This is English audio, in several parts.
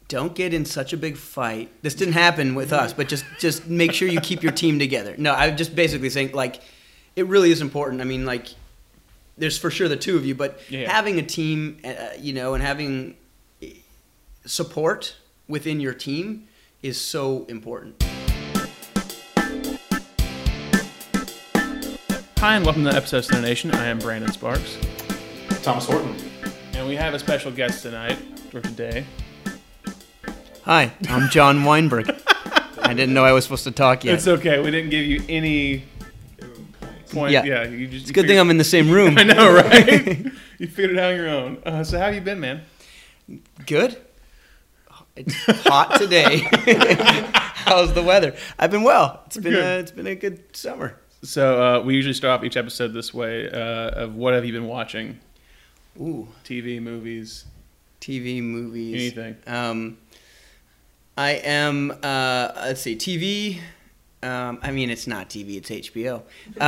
don't get in such a big fight. This didn't happen with us, but just make sure you keep your team together. No, I'm just basically saying, like, it really is important. I mean, like, there's for sure the two of you, but having a team, and having support within your team is so important. Hi, and welcome to episode of Center Nation. I am Brandon Sparks. Thomas Horton. And we have a special guest tonight, or today. Hi, I'm John Weinberg. I didn't know I was supposed to talk yet. It's okay. We didn't give you any point. Yeah. It's a good thing I'm in the same room. I know, right? You figured it out on your own. So how have you been, man? Good. It's hot today. How's the weather? I've been well. It's been a good summer. So we usually start off each episode this way of what have you been watching? Ooh. TV, movies. Anything. I am, let's see, TV. I mean, it's not TV, it's HBO.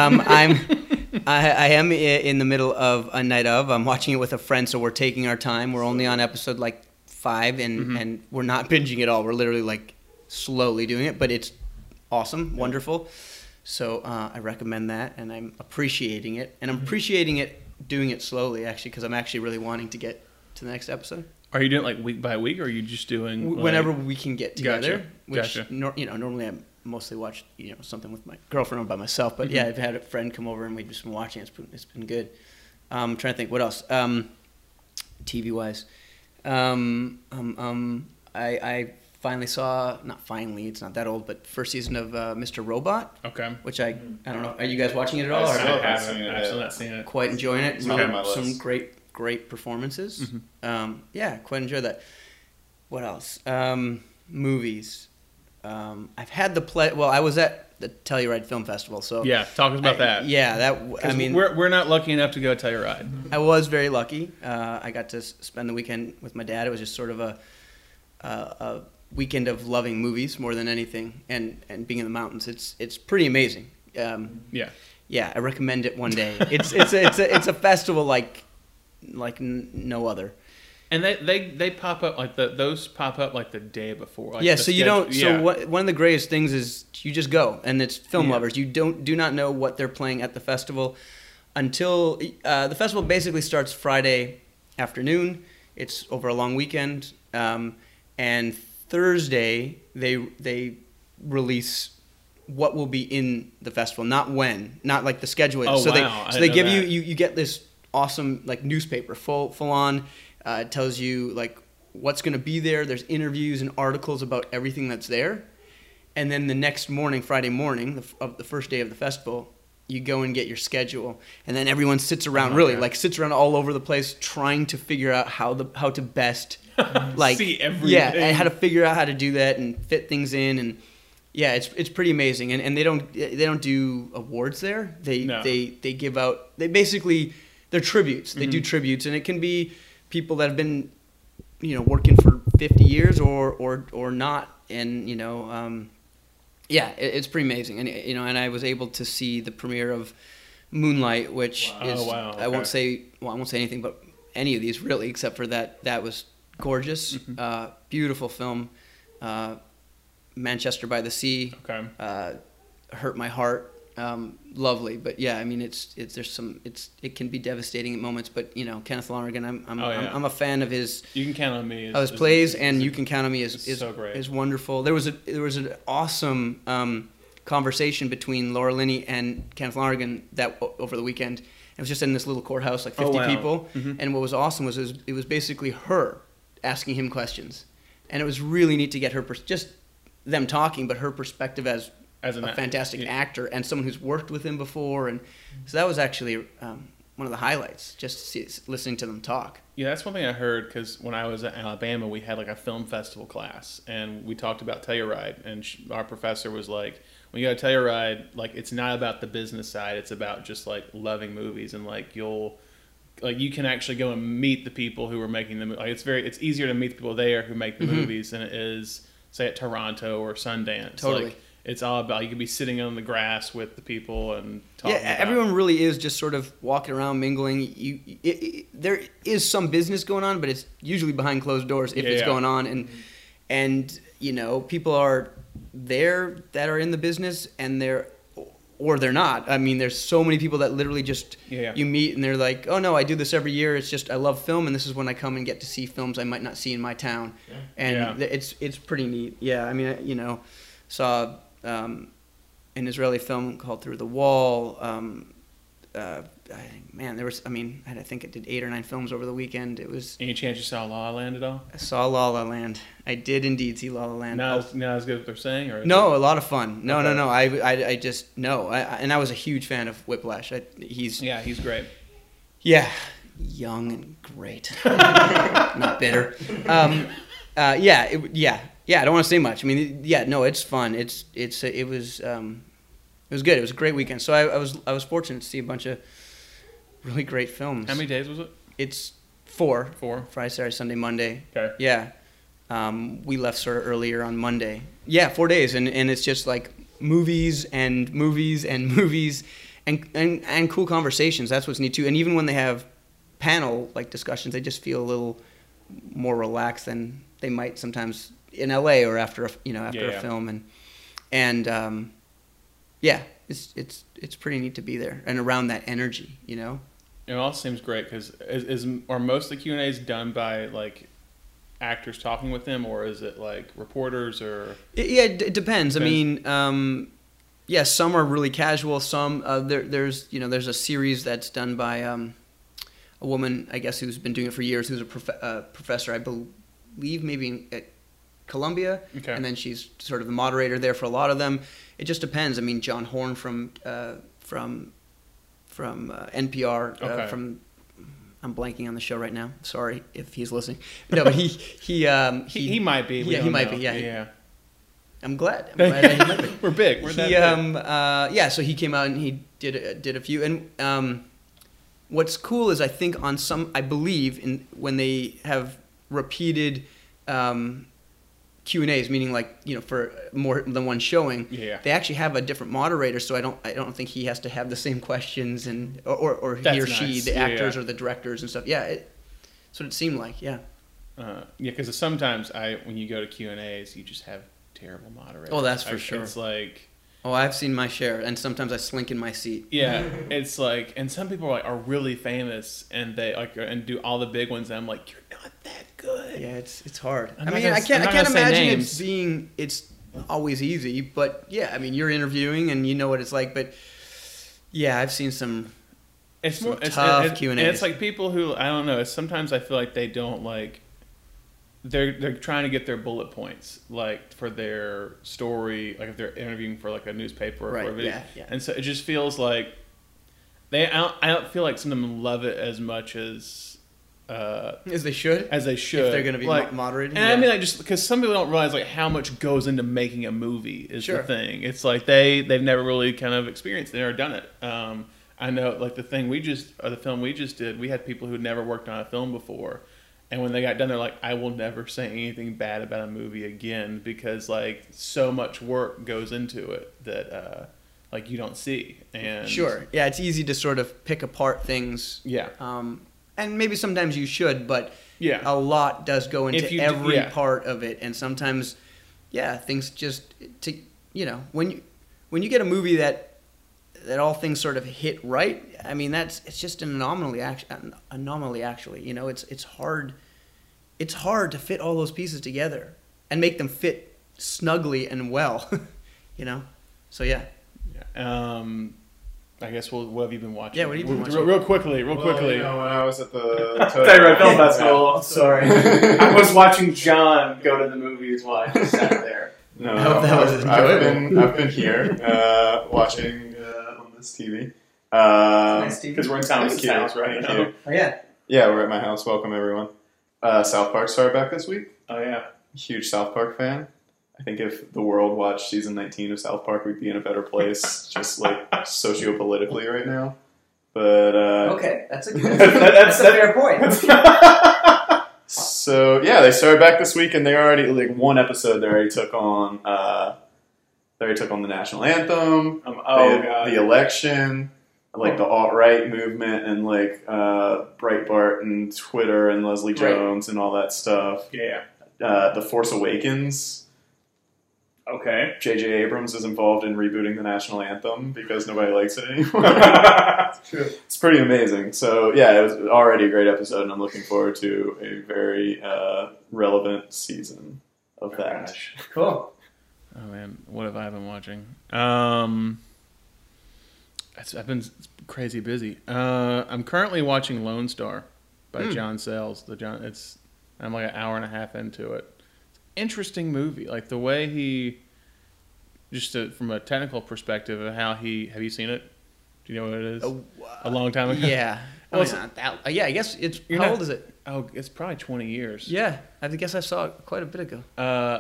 I am in the middle of a night of. I'm watching it with a friend, so we're taking our time. We're only on episode like 5, and we're not binging at all. We're literally like slowly doing it, but it's awesome, wonderful. So I recommend that, and I'm appreciating it. And I'm appreciating it, doing it slowly, actually, because I'm actually really wanting to get to the next episode. Are you doing it like week by week, or are you just doing whenever we can get together? Gotcha. Normally I mostly watch something with my girlfriend or by myself. But yeah, I've had a friend come over and we've just been watching. It's been good. I'm trying to think what else. TV wise, I finally saw, not finally, it's not that old, but first season of Mr. Robot. Okay. Which I don't know. Are you guys watching it at all? I've still not seen it. Quite enjoying it. It's on my list. Some great performances. Quite enjoy that. What else? Movies. I've had the I was at the Telluride Film Festival, so yeah, talk us about that. Yeah, we're not lucky enough to go to Telluride. I was very lucky. I got to spend the weekend with my dad. It was just sort of a weekend of loving movies more than anything, and being in the mountains. It's pretty amazing. Yeah, I recommend it one day. It's a festival like no other. And they pop up like those pop up like the day before. Like so you don't. Yeah. So one of the greatest things is you just go, and it's film lovers. You do not know what they're playing at the festival until the festival basically starts Friday afternoon. It's over a long weekend, and Thursday they release what will be in the festival, not when, not like the schedule is. Oh, so wow. they give you get this awesome like newspaper full on. It tells you like what's going to be there. There's interviews and articles about everything that's there. And then the next morning, Friday morning, of the first day of the festival, you go and get your schedule. And then everyone sits around, sits around all over the place trying to figure out how to best see everything. Yeah, and how to figure out how to do that and fit things in. And yeah, it's pretty amazing. And they don't do awards there. They give out, they're tributes. They do tributes, and it can be people that have been, working for 50 years or not, and it's pretty amazing. And and I was able to see the premiere of Moonlight, which is okay. I won't say anything about any of these really, except for that was gorgeous, beautiful film. Manchester by the Sea, hurt my heart. Lovely, but yeah, I mean, it can be devastating at moments, but Kenneth Lonergan, I'm a fan of his. You Can Count on Me. His plays, and You Can Count on Me is so great. Is wonderful. There was an awesome conversation between Laura Linney and Kenneth Lonergan over the weekend. It was just in this little courthouse, like 50 people, and what was awesome was it was basically her asking him questions, and it was really neat to get her just them talking, but her perspective as a fantastic actor and someone who's worked with him before, and so that was actually one of the highlights, just listening to them talk. Yeah, that's one thing I heard, because when I was at Alabama, we had like a film festival class, and we talked about Telluride, and our professor was like, when you go to Telluride, like it's not about the business side, it's about just like loving movies, and like you can actually go and meet the people who are making them. Like it's easier to meet the people there who make the movies than it is, say, at Toronto or Sundance. Totally. Like, it's all about, you could be sitting on the grass with the people and talking about everyone really is just sort of walking around, mingling. There is some business going on, but it's usually behind closed doors if it's going on. and people are there that are in the business, and they're not. I mean, there's so many people that literally just you meet and they're like, oh no, I do this every year. It's just I love film, and this is when I come and get to see films I might not see in my town, and it's pretty neat. Yeah, I mean, saw an Israeli film called Through the Wall. I think it did 8 or 9 films over the weekend. It was. Any chance you saw La La Land at all? I saw La La Land. I did indeed see La La Land. Not as good as they're saying, or no, a lot of fun. No. I just no. And I was a huge fan of Whiplash. He's great. Yeah, young and great. Not bitter. I don't want to say much. I mean, it's fun. It was good. It was a great weekend. So I was fortunate to see a bunch of really great films. How many days was it? It's 4. 4. Friday, Saturday, Sunday, Monday. Okay. Yeah. We left sort of earlier on Monday. Yeah, 4 days, and it's just like movies and movies and movies and cool conversations. That's what's neat too. And even when they have panel like discussions, they just feel a little more relaxed than they might sometimes in LA or after a film. And it's pretty neat to be there and around that energy, It all seems great because are most of the Q&As done by like actors talking with them, or is it like reporters or? It depends. I mean, some are really casual. Some there's a series that's done by a woman, I guess, who's been doing it for years, who's a professor, I believe, maybe at Columbia, and then she's sort of the moderator there for a lot of them. It just depends. I mean, John Horn from NPR, I'm blanking on the show right now. Sorry if he's listening. No, but he might be. He might be. Yeah. I'm glad. He might be. We're big. We're that big. So he came out and he did a few. And what's cool is I think I believe when they have repeated Q&As, meaning like for more than one showing, they actually have a different moderator, so I don't think he has to have the same questions or he or she, the actors or the directors and stuff. That's what it seemed like. Because sometimes when you go to Q&As, you just have terrible moderators. Oh, that's for sure. It's like. Oh, I've seen my share, and sometimes I slink in my seat. Yeah, it's like, and some people are really famous, and they and do all the big ones, and I'm like, you're not that good. Yeah, it's hard. I can't imagine it's always easy, but yeah, I mean, you're interviewing and you know what it's like, but yeah, I've seen some. It's more tough Q&As. And it's like people who I don't know. Sometimes I feel like they don't like. They're trying to get their bullet points, like for their story, like if they're interviewing for like a newspaper or a video. And so it just feels like I don't feel like some of them love it as much as they should. If they're going to be moderated. And I mean, like, just because some people don't realize like how much goes into making a movie is the thing. It's like they've never really kind of experienced it or done it. I know, like the film we just did, we had people who'd never worked on a film before. And when they got done, they're like, I will never say anything bad about a movie again because, like, so much work goes into it that, like, you don't see. And yeah, it's easy to sort of pick apart things. Yeah. And maybe sometimes you should, but a lot does go into every part of it. And sometimes, things just, when you get a movie that all things sort of hit right, I mean, it's just an anomaly actually. It's hard. It's hard to fit all those pieces together and make them fit snugly and well, So yeah. I guess what have you been watching? Yeah, what have you been watching? Real quickly. When I was at the Telluride Film Festival, sorry, I was watching John go to the movies while I just sat there. No, I've been here watching on this TV. Nice TV. Because we're in Thomas' house, right? Oh yeah. Yeah, we're at my house. Welcome everyone. South Park started back this week. Oh yeah. Huge South Park fan. I think if the world watched season 19 of South Park, we'd be in a better place, just like socio-politically right now. But okay, that's a fair point. So yeah, they started back this week, and they already one episode. They already took on the national anthem, the election, like the alt-right movement, and like Breitbart and Twitter and Leslie Jones and all that stuff. Yeah. The Force Awakens. Okay. J.J. Abrams is involved in rebooting the national anthem because nobody likes it anymore. It's pretty amazing. So, yeah, it was already a great episode, and I'm looking forward to a very relevant season of that. Gosh. Cool. Oh, man. What have I been watching? I've been crazy busy. I'm currently watching Lone Star by John Sayles. I'm like an hour and a half into it. Interesting movie, like the way he, from a technical perspective of how have you seen it? Do you know what it is? A long time ago. Yeah. Well, yeah, I guess it's. How old is it? Oh, it's probably 20 years. Yeah, I guess I saw it quite a bit ago.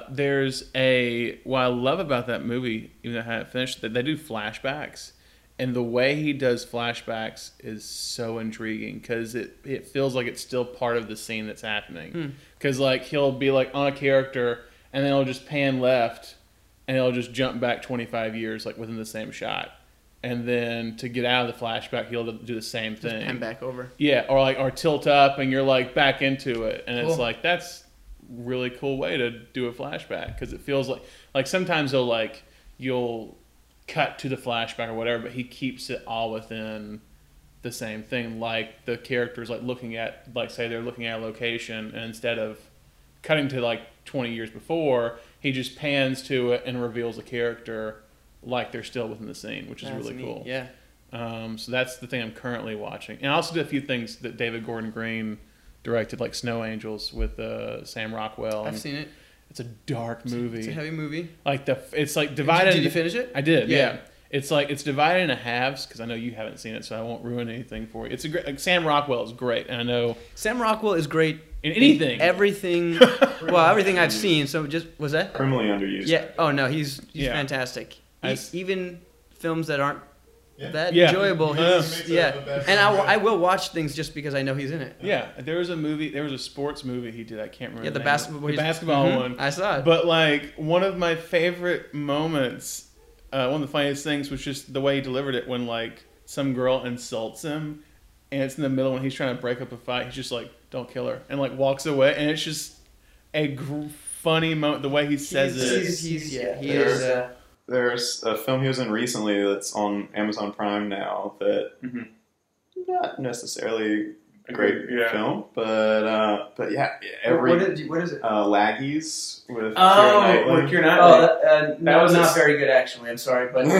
What I love about that movie, even though I haven't finished, that they do flashbacks, and the way he does flashbacks is so intriguing because it feels like it's still part of the scene that's happening. Because like he'll be like on a character, and then he'll just pan left, and he'll just jump back 25 years like within the same shot. And then to get out of the flashback, he'll do the same thing. Just pan back over. Yeah, or tilt up, and you're like back into it, and cool. It's like that's really cool way to do a flashback because it feels like sometimes you'll cut to the flashback or whatever, but he keeps it all within the same thing. Like the characters looking at say they're looking at a location, and instead of cutting to 20 years before, he just pans to it and reveals a character. Like they're still within the scene, which is really neat. cool. Yeah. So that's the thing I'm currently watching. And I also did a few things that David Gordon Green directed, like Snow Angels with Sam Rockwell. I've seen it. It's a dark movie. It's a heavy movie. It's divided. Did you finish it? I did. Yeah. It's it's divided into halves because I know you haven't seen it, so I won't ruin anything for you. It's a great. Sam Rockwell is great, and I know Sam Rockwell is great in anything. Everything. Well, everything I've seen. So was that criminally underused? Yeah. Oh no, he's fantastic. Even films that aren't that enjoyable. And I will watch things just because I know he's in it. Yeah, there was a sports movie he did. I can't remember. Yeah, the basketball one. I saw it. But one of my favorite moments, one of the funniest things was just the way he delivered it when some girl insults him, and it's in the middle when he's trying to break up a fight. He's just like, "Don't kill her," and walks away, and it's just a funny moment. The way he says it. There's a film he was in recently that's on Amazon Prime now that not necessarily a great film, but yeah. What is it? Laggies with Keira Knightley. With Keira Knightley. That was not very good, actually. I'm sorry, but but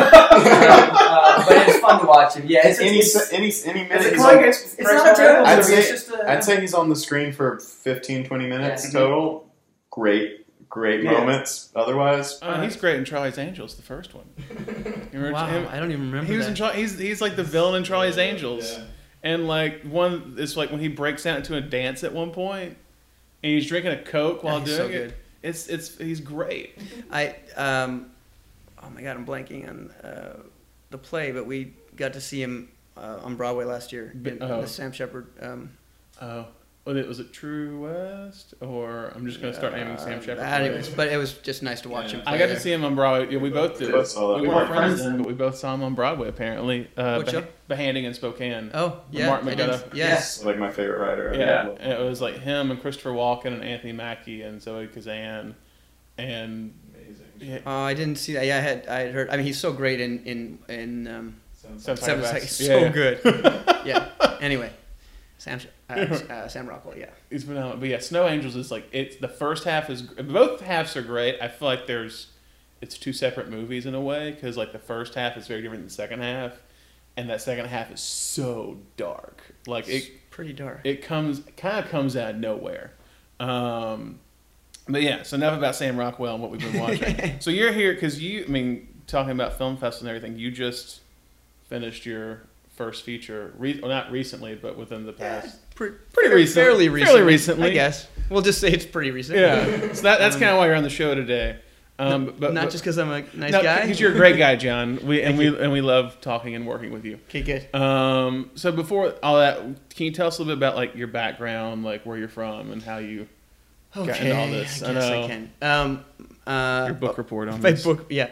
it's fun to watch him. Yeah, it's any minute. It's not a terrible movie. I'd say he's on the screen for 15-20 minutes total. Great moments. Otherwise, he's great in Charlie's Angels, the first one. Wow, I don't even remember. He was in he's like the villain in Charlie's Angels, and one it's when he breaks out into a dance at one point, and he's drinking a Coke while doing it. He's great. Oh my God, I'm blanking on the play, but we got to see him on Broadway last year. The Sam Shepard. Was it True West? Or I'm just going to start naming Sam Shepard. Anyways, but it was just nice to watch him play. I got to see him on Broadway. Yeah, we both did. We weren't friends then, but we both saw him on Broadway, apparently. What show? Behanding in Spokane. Oh, yeah. Mark McGutta. Yes. My favorite writer. Yeah. And it was him and Christopher Walken and Anthony Mackie and Zoe Kazan. And amazing. Oh, I didn't see that. Yeah, I had heard. I mean, he's so great in Seven Seconds. So good. Yeah. Anyway. Sam Rockwell, yeah. He's phenomenal. But yeah, Snow Angels is it's the first half is both halves are great. I feel like it's two separate movies in a way because the first half is very different than the second half, and that second half is so dark. It's pretty dark. It comes out of nowhere. But yeah, so enough about Sam Rockwell and what we've been watching. So you're here because talking about film festival and everything. You just finished your first feature, not recently, but within the past, pretty recent, fairly recently, I guess. We'll just say it's pretty recent. Yeah, so that's kind of why you're on the show today. But not just because I'm a nice guy. Because you're a great guy, John. We love talking and working with you. Okay, good. So before all that, can you tell us a little bit about your background, where you're from, and how you got into all this? I guess I can. Your book report on this. My book, yeah.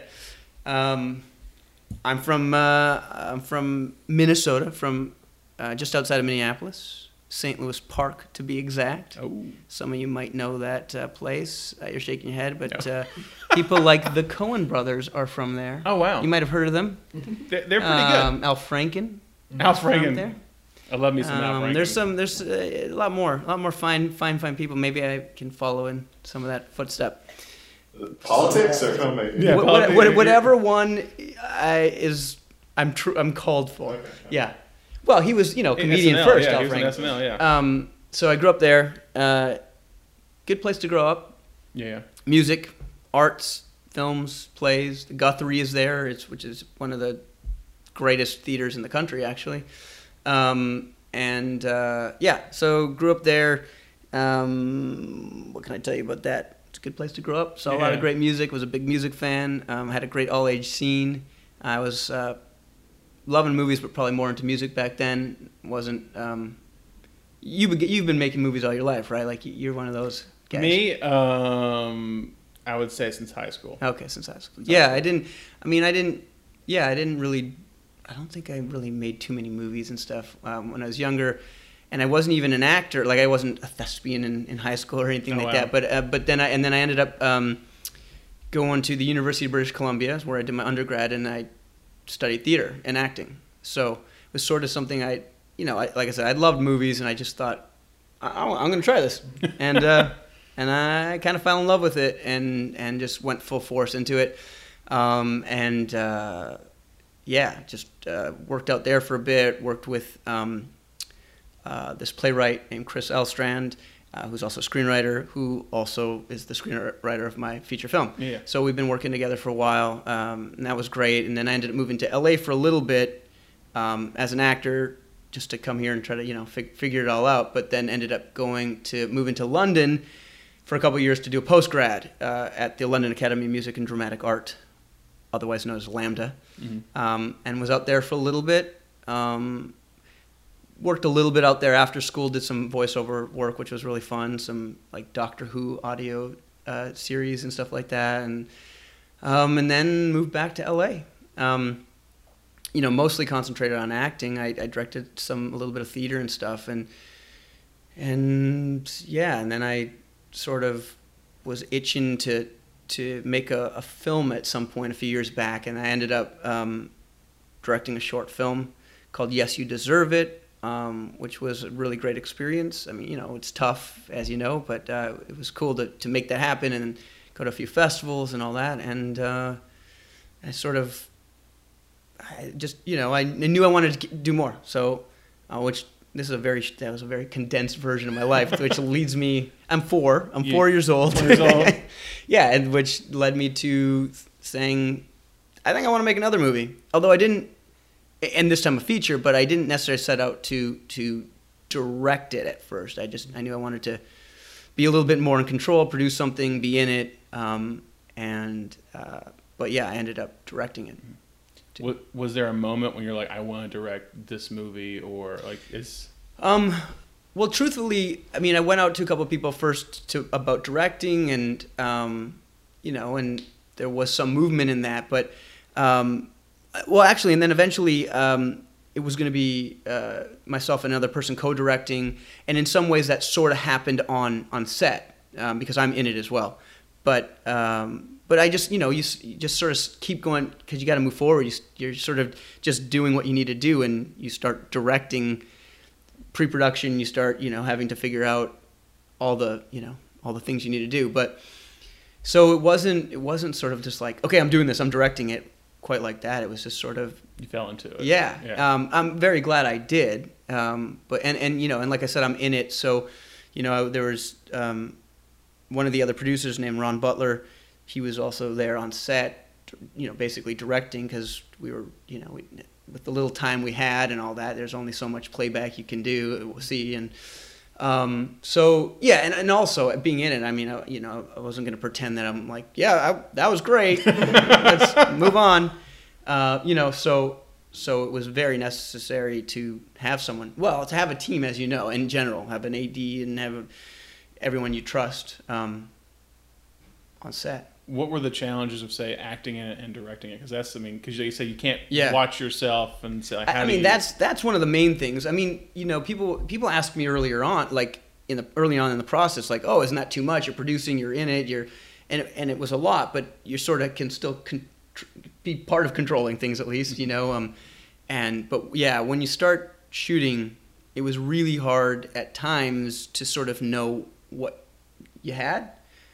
I'm from Minnesota, from just outside of Minneapolis, St. Louis Park to be exact. Oh. Some of you might know that place. You're shaking your head, but No. people like the Coen brothers are from there. Oh, wow. You might have heard of them. They're pretty good. Al Franken. Al from Franken. There. I love me some Al Franken. There's a lot more fine people. Maybe I can follow in some of that footstep. Politics or filmmaking? Yeah, Whatever one I'm called for. Okay. Yeah. Well, he was, comedian SNL, first, yeah, Al he was in Franken. SNL, yeah. So I grew up there. Good place to grow up. Yeah. Music, arts, films, plays. The Guthrie is there, which is one of the greatest theaters in the country, actually. So grew up there. What can I tell you about that? It's a good place to grow up. Saw a lot of great music. Was a big music fan. Had a great all-age scene. I was loving movies, but probably more into music back then. Wasn't. You've been making movies all your life, right? Like you're one of those guys. Me, I would say since high school. Okay, since high school. Yeah, I didn't really. I don't think I really made too many movies and stuff when I was younger, and I wasn't even an actor. Like I wasn't a thespian in high school or anything that. But then I ended up going to the University of British Columbia, where I did my undergrad, and I studied theater and acting. So it was sort of something like I said, I loved movies, and I just thought I'm going to try this, and I kind of fell in love with it, and just went full force into it, just worked out there for a bit. Worked with this playwright named Chris Elstrand, who's also a screenwriter, who also is the screenwriter of my feature film. Yeah. So we've been working together for a while, and that was great. And then I ended up moving to LA for a little bit as an actor, just to come here and try to figure it all out. But then ended up moving to London for a couple of years to do a postgrad at the London Academy of Music and Dramatic Art, otherwise known as LAMDA, and was out there for a little bit. Worked a little bit out there after school, did some voiceover work, which was really fun, some like Doctor Who audio series and stuff like that, and then moved back to LA. Mostly concentrated on acting. I directed a little bit of theater and stuff, and then I sort of was itching to make a film at some point a few years back, and I ended up directing a short film called Yes, You Deserve It, which was a really great experience. I mean, it's tough, as you know, but it was cool to make that happen and go to a few festivals and all that. And I knew I wanted to do more. So, that was a very condensed version of my life, which leads me. I'm 4 years old. 4 years old. Yeah, and which led me to saying, I think I want to make another movie. Although I didn't. And this time a feature, but I didn't necessarily set out to direct it at first. I knew I wanted to be a little bit more in control, produce something, be in it, but I ended up directing it. Was there a moment when you're like, I want to direct this movie, or like is? Well, truthfully, I mean, I went out to a couple of people first about directing, and and there was some movement in that, but. And then eventually it was going to be myself and another person co-directing, and in some ways that sort of happened on set because I'm in it as well. But I just you just sort of keep going because you got to move forward. You're sort of just doing what you need to do, and you start directing pre-production. You start having to figure out all the things you need to do. But so it wasn't sort of just like, okay, I'm doing this, I'm directing it. Quite like that. It was just sort of you fell into it. Yeah. I'm very glad I did. But like I said, I'm in it. So, there was one of the other producers named Ron Butler. He was also there on set, basically directing because we were, with the little time we had and all that. There's only so much playback you can see, and and also being in it. I mean, I wasn't going to pretend that I'm like, that was great. Let's move on. So it was very necessary to have someone, to have a team, as you know, in general, have an AD and have everyone you trust on set. what were the challenges of, say, acting in it and directing it? Because that's, I mean, because you say you can't Yeah. watch yourself and say, like, how I do mean, you... that's one of the main things. I mean, you know, people asked me earlier on, like early on in the process, like, oh, isn't that too much? You're producing, you're in it, and it was a lot, but you sort of can still be part of controlling things at least, you know. But yeah, when you start shooting, it was really hard at times to sort of know what you had,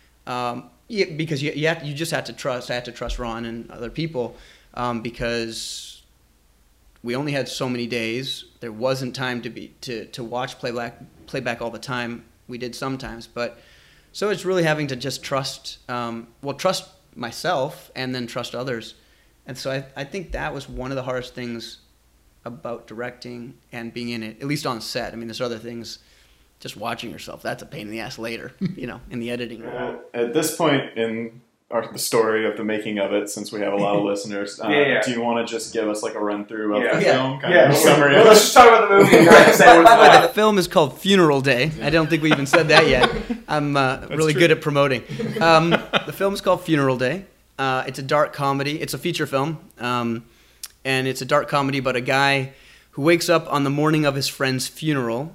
because you just had to trust. I had to trust Ron and other people, because we only had so many days. There wasn't time to watch playback all the time. We did sometimes, but so it's really having to just trust. Trust myself and then trust others, and so I think that was one of the hardest things about directing and being in it, at least on set. I mean, there's other things. Just watching yourself, that's a pain in the ass later, you know, in the editing room. At this point in the story of the making of it, since we have a lot of listeners, do you want to just give us like a run through of the film? Kind of summary. Well, let's just talk about the movie. By the way, the film is called Funeral Day. I don't think we even said that yet. I'm really good at promoting. The film is called Funeral Day. It's a dark comedy. It's a feature film. And it's a dark comedy about a guy who wakes up on the morning of his friend's funeral,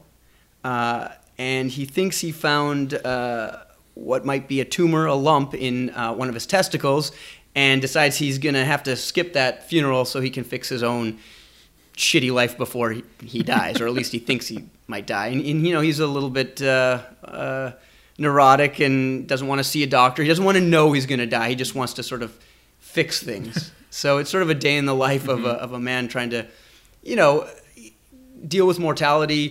and he thinks he found what might be a tumor, a lump in one of his testicles, and decides he's going to have to skip that funeral so he can fix his own shitty life before he dies, or at least he thinks he might die. And you know, he's a little bit neurotic and doesn't want to see a doctor. He doesn't want to know he's going to die. He just wants to sort of fix things. So it's sort of a day in the life of a man trying to, you know, deal with mortality,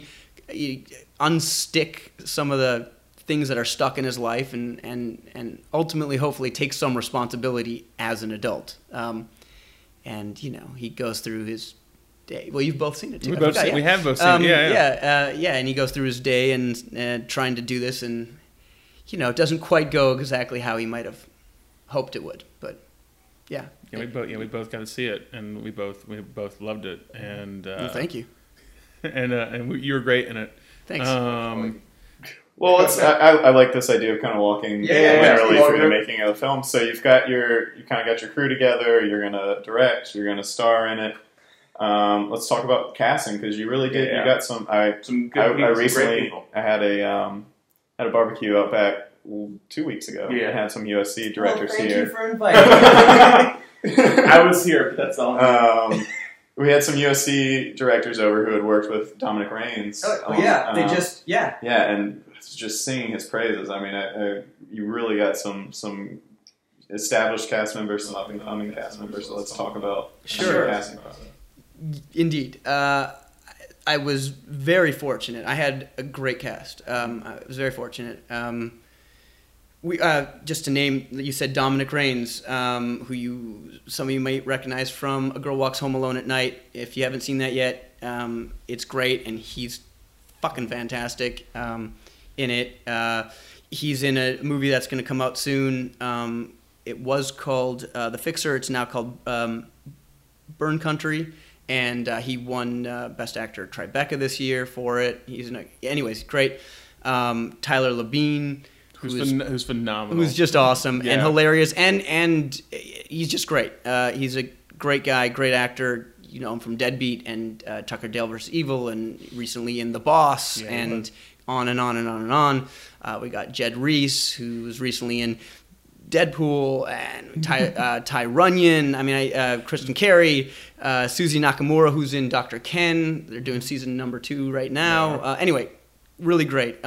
unstick some of the things that are stuck in his life, and ultimately, hopefully, take some responsibility as an adult. And you know, he goes through his day. Well, you've both seen it too. We have both seen it. Yeah. And he goes through his day and trying to do this, and you know, it doesn't quite go exactly how he might have hoped it would, but yeah. Yeah, we both got to see it, and we both loved it, and well, thank you. And you were great in it. Thanks. Well, I like this idea of kind of walking linearly through the making of the film. So you kind of got your crew together. You're gonna direct. You're gonna star in it. Let's talk about casting, because you really did. You got some good people, I recently had a barbecue out back 2 weeks ago. Yeah. I had some USC directors here. Thank you for inviting me. I was here, but that's all. We had some USC directors over who had worked with Dominic Raines. Yeah, and just singing his praises. I mean, you really got some established cast members, some up and coming cast members. So let's talk about the casting process. Indeed. I was very fortunate. I had a great cast. I was very fortunate. We just to name, you said Dominic Raines, who some of you might recognize from A Girl Walks Home Alone at Night. If you haven't seen that yet, it's great, and he's fucking fantastic in it. He's in a movie that's going to come out soon. It was called The Fixer. It's now called Burn Country, and he won Best Actor Tribeca this year for it. Anyways, great. Tyler Labine. Who's phenomenal. Who's just awesome and hilarious, and he's just great. He's a great guy, great actor. You know him from Deadbeat and Tucker Dale vs. Evil, and recently in The Boss, and on and on and on and on. We got Jed Reese, who was recently in Deadpool, and Ty Runyon. I mean, Kristen Carey, Susie Nakamura, who's in Dr. Ken. They're doing season number 2 right now. Anyway, really great.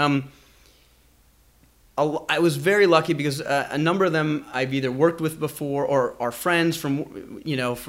I was very lucky because a number of them I've either worked with before or are friends from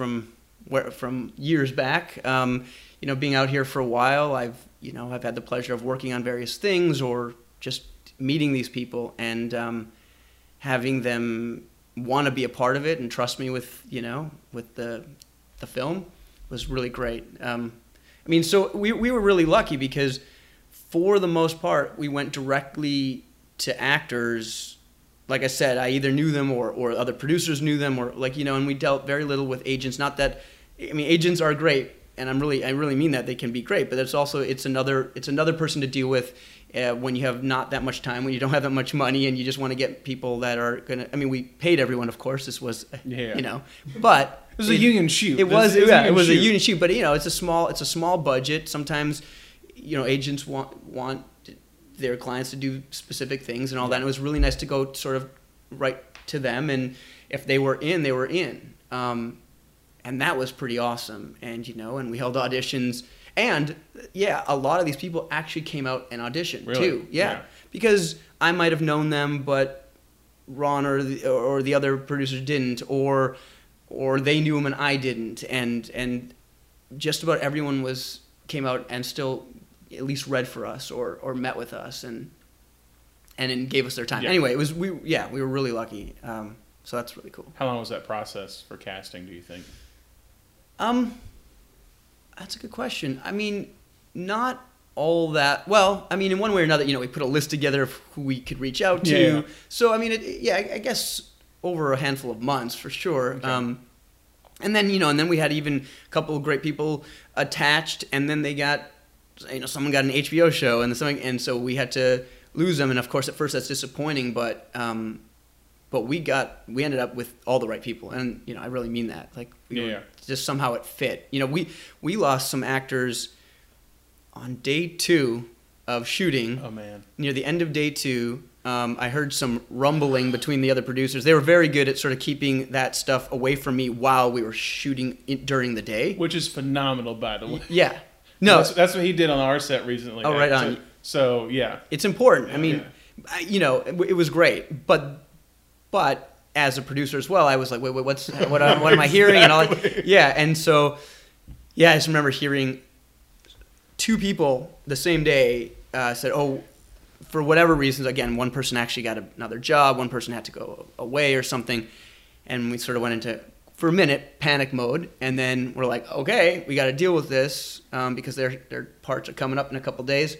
years back. Being out here for a while, I've had the pleasure of working on various things or just meeting these people and having them want to be a part of it and trust me with the film was really great. So we were really lucky because for the most part we went directly to actors. Like I said, I either knew them or other producers knew them, or and we dealt very little with agents. Not that, agents are great, and I really mean that they can be great, but it's another person to deal with when you have not that much time, when you don't have that much money, and you just want to get people that are gonna. I mean, we paid everyone, of course. This was, but it was a union shoot. It was a union shoot, but it's a small budget. Sometimes, agents want their clients to do specific things and all that. And it was really nice to go sort of right to them, and if they were in, they were in. And that was pretty awesome. And, and we held auditions. And, a lot of these people actually came out and auditioned, too. Yeah. Because I might have known them, but Ron or the other producers didn't, or they knew them and I didn't. And just about everyone came out and still at least read for us or met with us and gave us their time. Yeah. Anyway, we were really lucky. So that's really cool. How long was that process for casting, do you think? That's a good question. I mean, not all that. Well, I mean, in one way or another, we put a list together of who we could reach out to. Yeah. So, I mean, I guess over a handful of months for sure. Okay. And then we had even a couple of great people attached, and then they got, someone got an HBO show and so we had to lose them. And of course, at first that's disappointing, but we ended up with all the right people, and I really mean that. Like, just somehow it fit. We lost some actors on day 2 of shooting. Oh man! Near the end of day 2, I heard some rumbling between the other producers. They were very good at sort of keeping that stuff away from me while we were shooting during the day, which is phenomenal, by the way. Yeah, no, that's what he did on our set recently. Oh, right on. So yeah, it's important. I mean, it was great, but as a producer as well, I was like, wait, what am I hearing? And all that. Yeah, and so, I just remember hearing 2 people the same day said, oh, for whatever reasons, again, one person actually got another job, one person had to go away or something, and we sort of went into, for a minute, panic mode, and then we're like, okay, we got to deal with this because their parts are coming up in a couple days,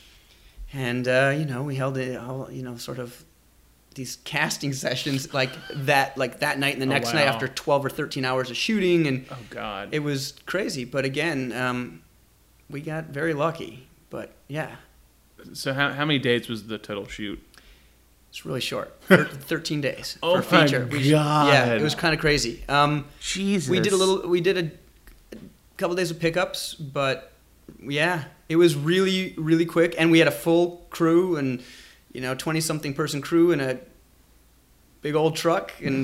and we held it, sort of these casting sessions like that night and the next night after 12 or 13 hours of shooting, and oh god, it was crazy. But again, we got very lucky. But yeah. So how many days was the total shoot? It's really short. 13 days for a feature. My god! Yeah, it was kind of crazy. Jesus. We did a couple days of pickups, but yeah, it was really, really quick, and we had a full crew and 20-something person crew in a big old truck, and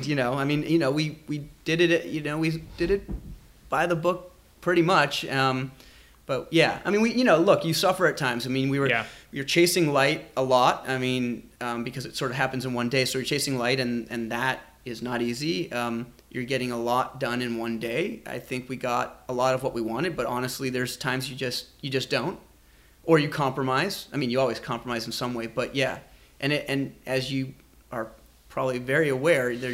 we did it. We did it by the book pretty much. But yeah, I mean, look, you suffer at times. I mean, you're chasing light a lot. I mean, because it sort of happens in one day. So you're chasing light, and that is not easy. You're getting a lot done in one day. I think we got a lot of what we wanted, but honestly, there's times you just don't, or you compromise. I mean, you always compromise in some way, but yeah. And as you are probably very aware, you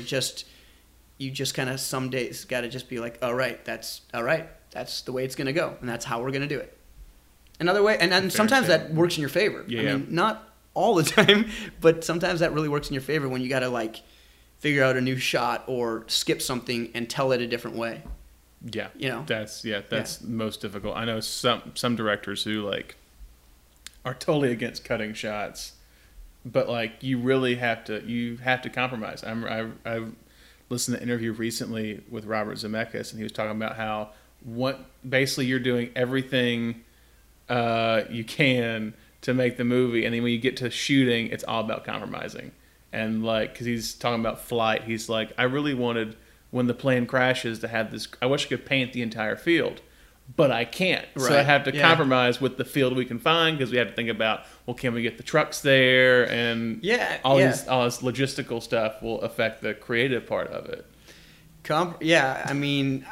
just kind of some days got to just be like, all right, that's the way it's going to go, and that's how we're going to do it. Another way, and sometimes that works in your favor. Yeah. I mean, not all the time, but sometimes that really works in your favor when you got to figure out a new shot or skip something and tell it a different way. Yeah. That's most difficult. I know some directors who are totally against cutting shots, but you really have to compromise. I've listened to an interview recently with Robert Zemeckis, and he was talking about how basically you're doing everything you can to make the movie, and then when you get to shooting, it's all about compromising. And because he's talking about flight, he's like, I really wanted, when the plane crashes, to have this. I wish I could paint the entire field, but I can't. Right. So I have to compromise with the field we can find, because we have to think about, well, can we get the trucks there, and all this logistical stuff will affect the creative part of it. I mean,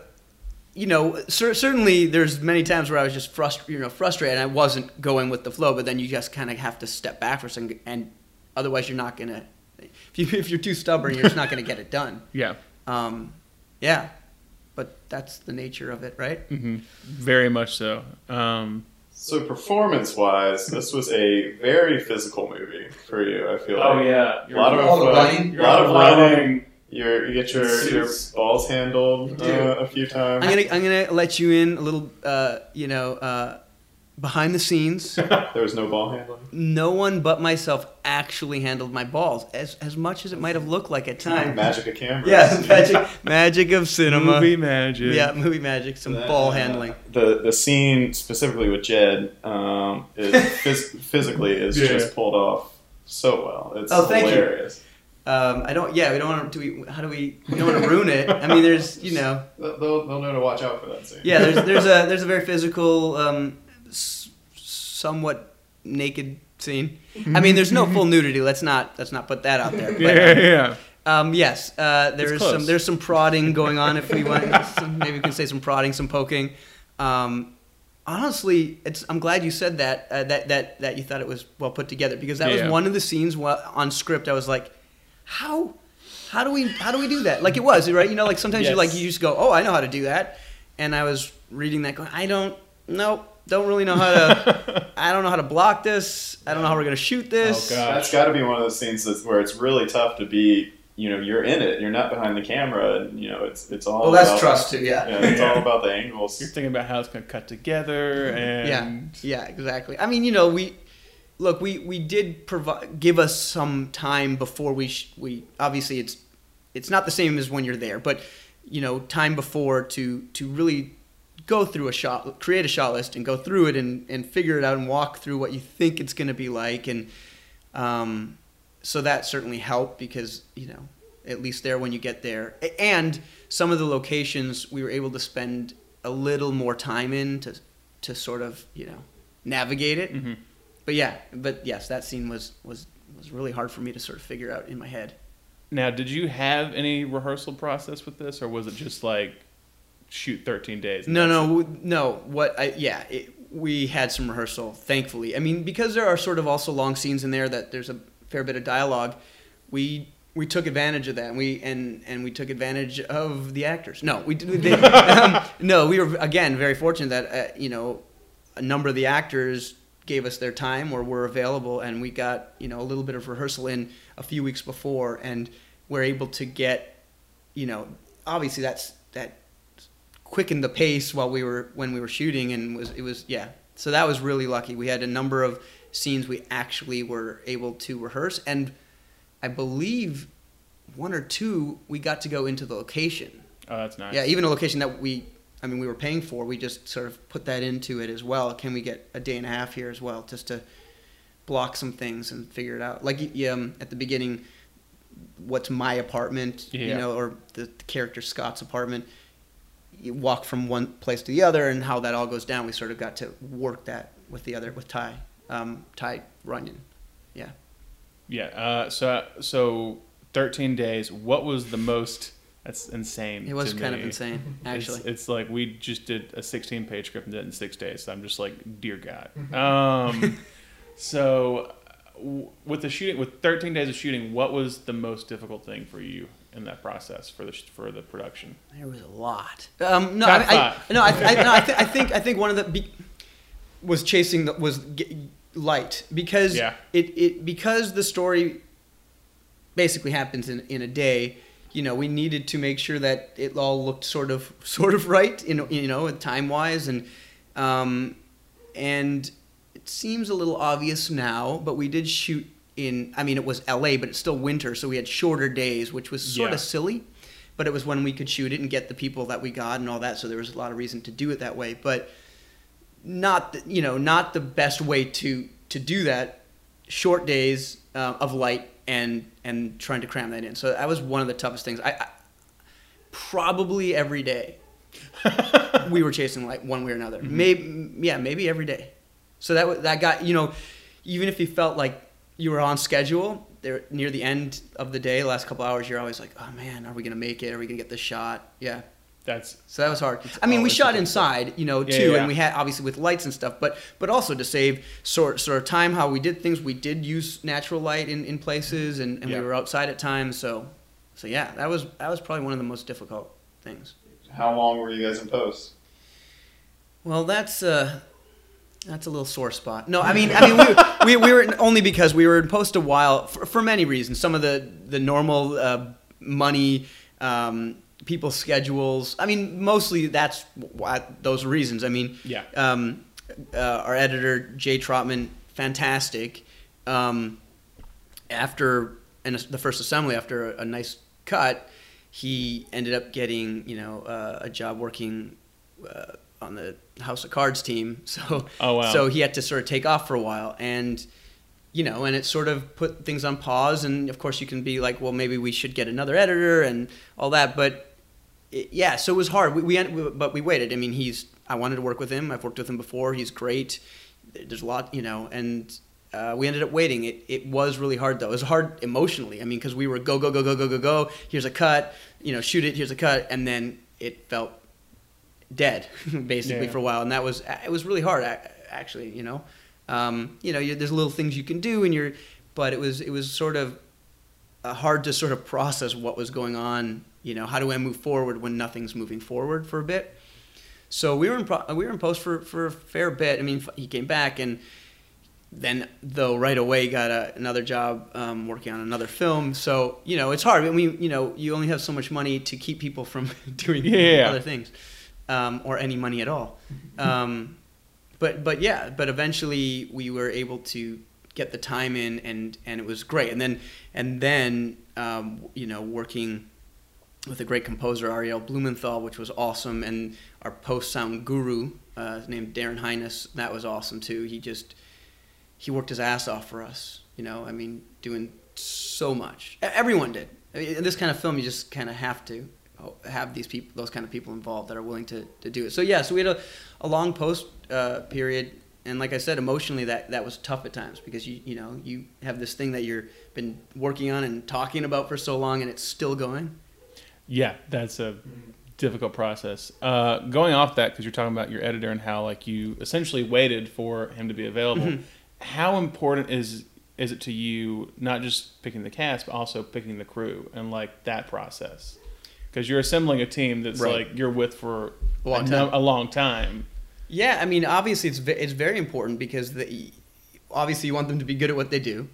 certainly there's many times where I was just frustrated, and I wasn't going with the flow. But then you just kind of have to step back for a second, and otherwise you're not gonna. If you're too stubborn, you're just not gonna get it done. Yeah. Yeah. But that's the nature of it, right? Mm-hmm. Very much so. So performance-wise, this was a very physical movie for you, I feel like. Oh, yeah. A lot of running. You get your balls handled a few times. I'm gonna let you in a little, behind the scenes, There was no ball handling. no one but myself actually handled my balls, as much as it might have looked like at times. Magic of cameras. Yeah, magic of cinema. Movie magic. Yeah, movie magic. Some ball handling. The scene specifically with Jed physically is just pulled off so well. It's hilarious. I don't. Yeah, we don't want to. We don't want to ruin it. I mean, there's they'll know to watch out for that scene. Yeah, there's a very physical, somewhat naked scene. I mean, there's no full nudity. Let's not put that out there. But, yes, there's some prodding going on. If we want, maybe we can say some prodding, some poking. Honestly, I'm glad you said that that you thought it was well put together, because that was one of the scenes on script. I was like, how do we do that? Like, it was right. You know, like sometimes you just go, oh, I know how to do that. And I was reading that going, I don't really know how to. I don't know how to block this. I don't know how we're gonna shoot this. Oh, gosh. That's got to be one of those scenes where it's really tough to be. You know, you're in it. You're not behind the camera, and you know it's all. Well, that's trust too. Yeah. It's all about the angles. You're thinking about how it's going to cut together, and yeah, exactly. I mean, you know, we did give us some time before we obviously it's not the same as when you're there, but you know, time before to really go through create a shot list and go through it and figure it out and walk through what you think it's going to be like, and so that certainly helped, because you know, at least there when you get there, and some of the locations we were able to spend a little more time in to sort of, you know, navigate it. Mm-hmm. But yes, that scene was really hard for me to sort of figure out in my head. Now, did you have any rehearsal process with this, or was it just like shoot 13 days? No. We had some rehearsal, thankfully. I mean, because there are sort of also long scenes in there that there's a fair bit of dialogue. We took advantage of that, and we took advantage of the actors. No, we were again very fortunate that you know, a number of the actors gave us their time or were available, and we got, you know, a little bit of rehearsal in a few weeks before, and we're able to get, you know, obviously that quickened the pace when we were shooting, and it was so that was really lucky. We had a number of scenes we actually were able to rehearse, and I believe one or two we got to go into the location. Oh, that's nice. Yeah, even a location that we were paying for, we just sort of put that into it as well. Can we get a day and a half here as well, just to block some things and figure it out? Like at the beginning, what's my apartment, you know, or the character Scott's apartment. You walk from one place to the other, and how that all goes down. We sort of got to work that with Ty Runyon. Yeah. Yeah. So 13 days. What was the most? That's insane. It was kind of insane, actually. It's like we just did a 16-page script and did it in 6 days. So I'm just like, dear God. So with the shooting, with 13 days of shooting, what was the most difficult thing for you in that process for the production? There was a lot. I think one of the was chasing light, because because the story basically happens in a day. You know, we needed to make sure that it all looked sort of right, you know, time wise, and it seems a little obvious now, but we did shoot in. I mean, it was LA, but it's still winter, so we had shorter days, which was sort of silly. But it was when we could shoot it and get the people that we got and all that, so there was a lot of reason to do it that way. But not the best way to do that. Short days of light and trying to cram that in. So that was one of the toughest things. I probably every day we were chasing light one way or another. Mm-hmm. Maybe every day. So that got, you know, even if you felt like you were on schedule, there near the end of the day, last couple hours, you're always like, oh man, are we gonna make it? Are we gonna get the shot? Yeah. So that was hard. I mean, we shot inside, you know, too, and we had obviously with lights and stuff, but also to save sort of time, how we did things. We did use natural light in places, and we were outside at times. So yeah, that was probably one of the most difficult things. How long were you guys in post? Well, that's a little sore spot. No, I mean we were only because we were in post a while for many reasons. Some of the normal money. People's schedules. I mean, mostly that's those reasons. I mean, our editor Jay Trotman, fantastic. After the first assembly, after a nice cut, he ended up getting a job working on the House of Cards team. So so he had to sort of take off for a while, and and it sort of put things on pause. And of course, you can be like, well, maybe we should get another editor and all that, but. So it was hard. But we waited. I mean, I wanted to work with him. I've worked with him before. He's great. There's a lot, and we ended up waiting. It was really hard, though. It was hard emotionally. I mean, because we were go. Here's a cut. Shoot it. Here's a cut, and then it felt dead, basically, for a while. And it was really hard, actually. There's little things you can do, but it was sort of hard to sort of process what was going on. How do I move forward when nothing's moving forward for a bit? So we were in post for a fair bit. I mean, he came back, and then though right away got another job working on another film. So it's hard. I mean, you only have so much money to keep people from doing other things, or any money at all. But eventually we were able to get the time in, and it was great. And then working with a great composer, Ariel Blumenthal, which was awesome, and our post-sound guru, named Darren Highness, that was awesome too. He worked his ass off for us, doing so much. Everyone did. In this kind of film, you just kind of have to have those kind of people involved that are willing to do it. So we had a long post period, and like I said, emotionally that was tough at times, because you have this thing that you've been working on and talking about for so long, and it's still going. Yeah, that's a difficult process. Going off that, because you're talking about your editor and how you essentially waited for him to be available. Mm-hmm. How important is it to you, not just picking the cast, but also picking the crew and that process? Because you're assembling a team that's you're with for a long time. Yeah, I mean, obviously it's very important, because obviously you want them to be good at what they do.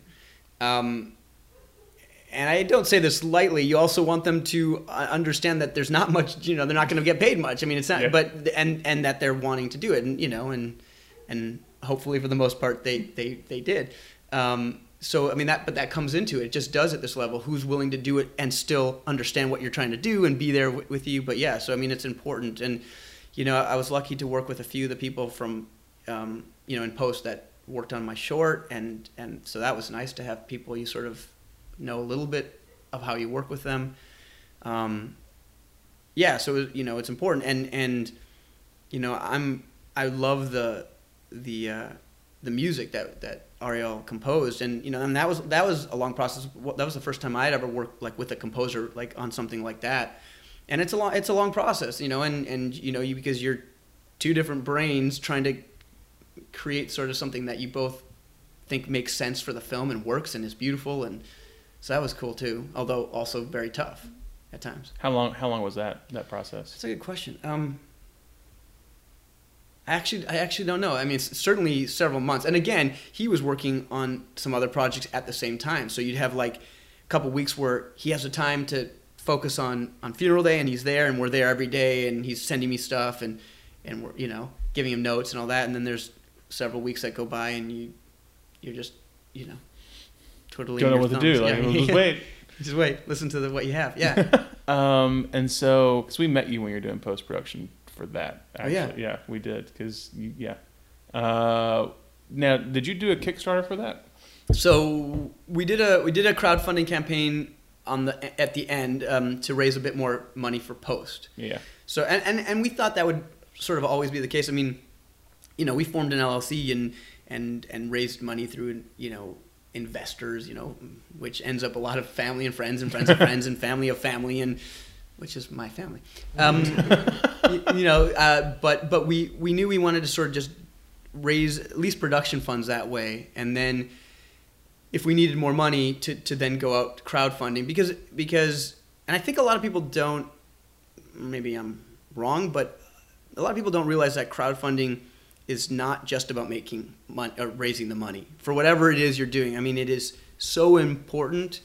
And I don't say this lightly. You also want them to understand that there's not much, they're not going to get paid much. I mean, it's not, but and that they're wanting to do it, and hopefully for the most part they did. So I mean that comes into it. It just does at this level. Who's willing to do it and still understand what you're trying to do and be there with you? But so I mean it's important. And I was lucky to work with a few of the people from in post that worked on my short, and so that was nice to have people you sort of know a little bit of how you work with them. So it's important, and I love the music that Ariel composed, and and that was a long process. That was the first time I'd ever worked with a composer on something like that, and it's a long process, and because you're two different brains trying to create sort of something that you both think makes sense for the film and works and is beautiful, and so that was cool too, although also very tough at times. How long was that process? That's a good question. I actually don't know. I mean, it's certainly several months. And again, he was working on some other projects at the same time. So you'd have a couple weeks where he has the time to focus on Funeral Day, and he's there, and we're there every day, and he's sending me stuff, and we're giving him notes and all that. And then there's several weeks that go by, and you're just totally don't know what thumbs. To do. Just wait. Just wait. Listen to what you have. Yeah. And so, because we met you when you were doing post-production for that. Actually. Oh, yeah. Yeah, we did. Because, now, did you do a Kickstarter for that? So we did a crowdfunding campaign at the end to raise a bit more money for post. Yeah. So and we thought that would sort of always be the case. I mean, we formed an LLC and raised money through investors, which ends up a lot of family and friends and friends of friends and family of family, and which is my family. But we knew we wanted to sort of just raise at least production funds that way, and then if we needed more money to then go out crowdfunding, because and I think a lot of people don't, maybe I'm wrong, but a lot of people don't realize that crowdfunding is not just about making money or raising the money for whatever it is you're doing. I mean, it is so important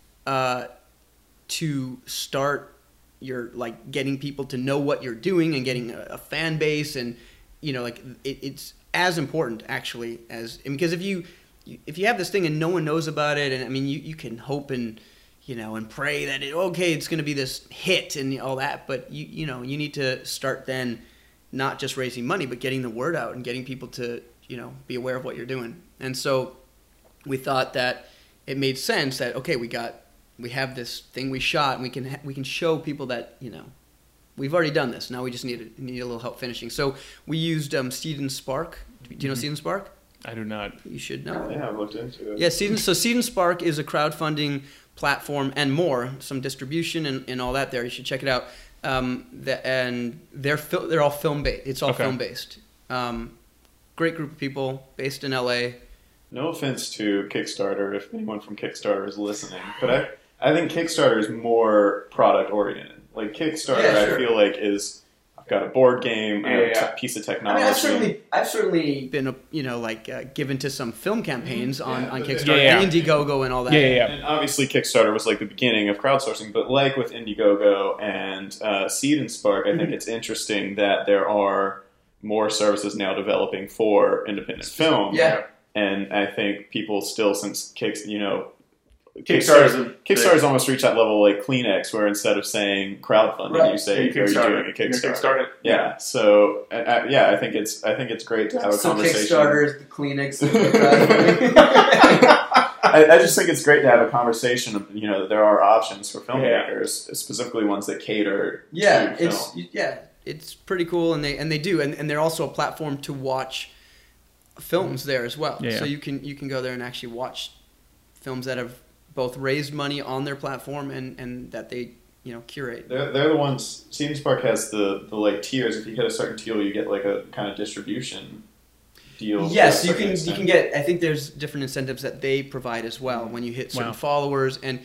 to start your getting people to know what you're doing and getting a fan base, and it's as important actually as, because if you have this thing and no one knows about it, and I mean you can hope and and pray that it's going to be this hit and all that, but you need to start then not just raising money but getting the word out and getting people to be aware of what you're doing. And so we thought that it made sense that we have this thing we shot, and we can show people that we've already done this. Now we just need a little help finishing. So we used Seed and Spark. Do you know Seed and Spark? I do not. You should know. Yeah, I've looked into it. Yeah, Seed and Spark is a crowdfunding platform and more, some distribution and all that there. You should check it out. And they're all film based. It's all film based. Great group of people based in LA. No offense to Kickstarter, if anyone from Kickstarter is listening, but I think Kickstarter is more product oriented. Like Kickstarter, I feel like I've got a board game, a piece of technology. I mean, I've certainly been given to some film campaigns on Kickstarter and Indiegogo and all that. And obviously Kickstarter was like the beginning of crowdsourcing, but like with Indiegogo and Seed and Spark, I think it's interesting that there are more services now developing for independent film. Yeah. And I think people still, since Kickstarter's almost reached that level like Kleenex, where instead of saying crowdfunding, you say, "Are you doing a Kickstarter?" Yeah. So, I think it's great to have a conversation. Kickstarter is the Kleenex. I just think it's great to have a conversation of that there are options for filmmakers, specifically ones that cater to film. It's pretty cool, and they do, and they're also a platform to watch films there as well. So you can go there and actually watch films that have both raised money on their platform and that they curate. They're the ones. Seed and Spark has the like tiers. If you hit a certain tier, you get like a kind of distribution deal. Yes, you can get. I think there's different incentives that they provide as well when you hit certain followers and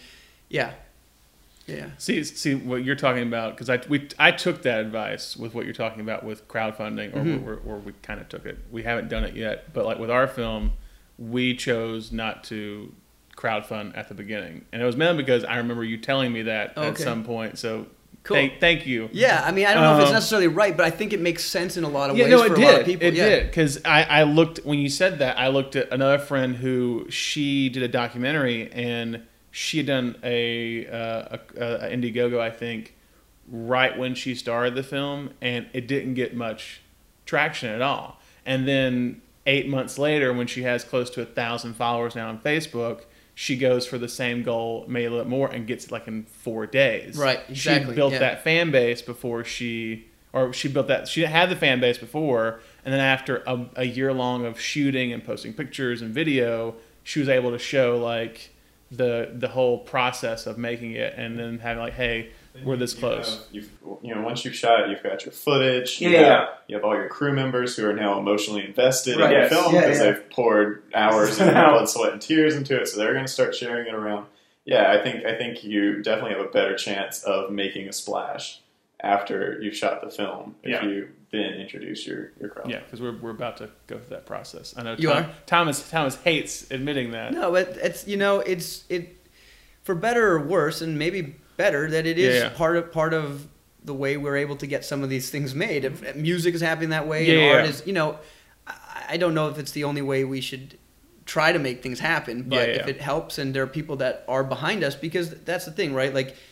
See what you're talking about, because I took that advice with what you're talking about with crowdfunding, or we kind of took it. We haven't done it yet, but like with our film, we chose not to crowdfund at the beginning, and it was mainly because I remember you telling me that at some point. So cool. Thank you. Yeah, I mean, I don't know if it's necessarily right, but I think it makes sense in a lot of ways for a lot of people. It did, because I looked, when you said that, I looked at another friend who, she did a documentary, and she had done a Indiegogo, I think, right when she started the film, and it didn't get much traction at all. And then 8 months later, when she has close to 1,000 followers now on Facebook, she goes for the same goal, maybe a little more, and gets it like in 4 days. Right, exactly. She built that fan base before she had the fan base before, and then after a year long of shooting and posting pictures and video, she was able to show like the whole process of making it, and then having like, hey, we're this close. Once you've shot it, you've got your footage. You have all your crew members who are now emotionally invested in the film because they've poured hours and blood, sweat, and tears into it. So they're going to start sharing it around. Yeah, I think you definitely have a better chance of making a splash after you've shot the film if you then introduce your crowd. Yeah, because we're about to go through that process. I know Thomas hates admitting that. No, but it's it for better or worse, and maybe better that it is part of the way we're able to get some of these things made. If music is happening that way, and art is, I don't know if it's the only way we should try to make things happen, but if it helps and there are people that are behind us, because that's the thing, right? Like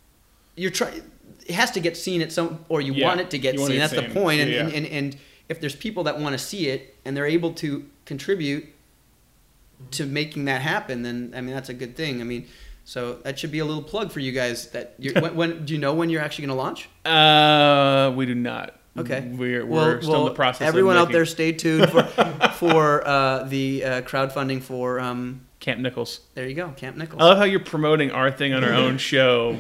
it has to get seen at some, or you want it to get seen. That's the point. And if there's people that want to see it and they're able to contribute to making that happen, then I mean that's a good thing. I mean, so that should be a little plug for you guys. That when do you know when you're actually going to launch? We do not. Okay, we're still in the process. Everyone out there, stay tuned for the crowdfunding for Camp Nichols. There you go, Camp Nichols. I love how you're promoting our thing on our own show.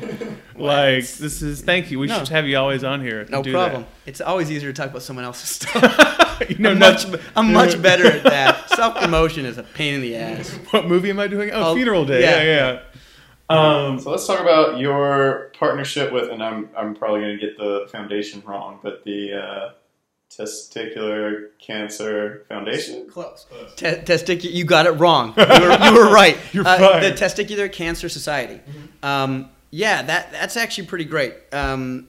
Thank you. We should have you always on here. No problem. That. It's always easier to talk about someone else's stuff. I'm much better at that. Self promotion is a pain in the ass. What movie am I doing? Funeral Day. Yeah. So let's talk about your partnership with, and I'm probably going to get the foundation wrong, but the Testicular Cancer Foundation? Close. You got it wrong. You were right. You're fine. The Testicular Cancer Society. That's actually pretty great.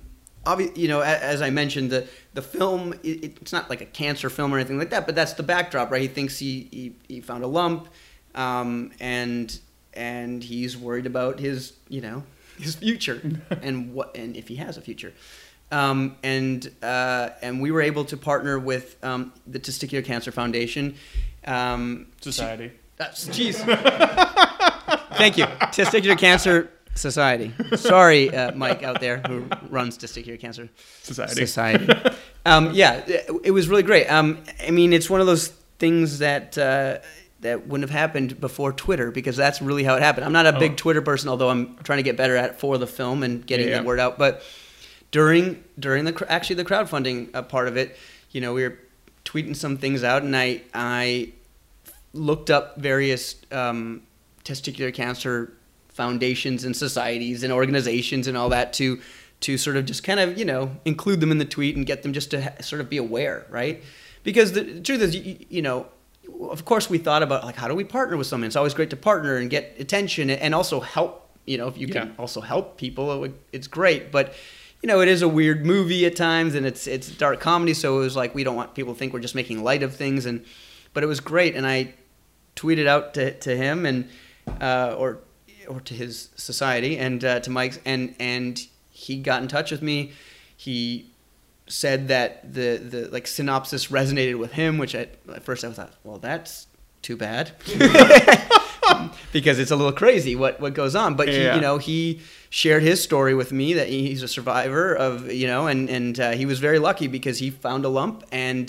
you know, as I mentioned, the film, it's not like a cancer film or anything like that, but that's the backdrop, right? He thinks he found a lump, and he's worried about his, you know, his future and if he has a future. And we were able to partner with the Testicular Cancer Foundation. Society. Jeez. Thank you. Testicular Cancer Society. Sorry, Mike out there who runs Testicular Cancer Society. Yeah, it was really great. I mean, it's one of those things that wouldn't have happened before Twitter, because that's really how it happened. I'm not a big Twitter person, although I'm trying to get better at it for the film and getting the word out. But during the crowdfunding part of it, you know, we were tweeting some things out, and I looked up various testicular cancer foundations and societies and organizations and all that to sort of just kind of, you know, include them in the tweet and get them just to sort of be aware, right? Because the truth is, you know, of course we thought about, like, how do we partner with someone? It's always great to partner and get attention and also help, you know, if you can also help people, it's great. But, you know, it is a weird movie at times, and it's dark comedy, so it was like we don't want people to think we're just making light of things. But it was great, and I tweeted out to him and or to his society and to Mike's, and he got in touch with me. He said that the like synopsis resonated with him, which at first I thought, well, that's too bad. Because it's a little crazy what goes on. But he, you know, he shared his story with me, that he's a survivor of, you know, and he was very lucky because he found a lump and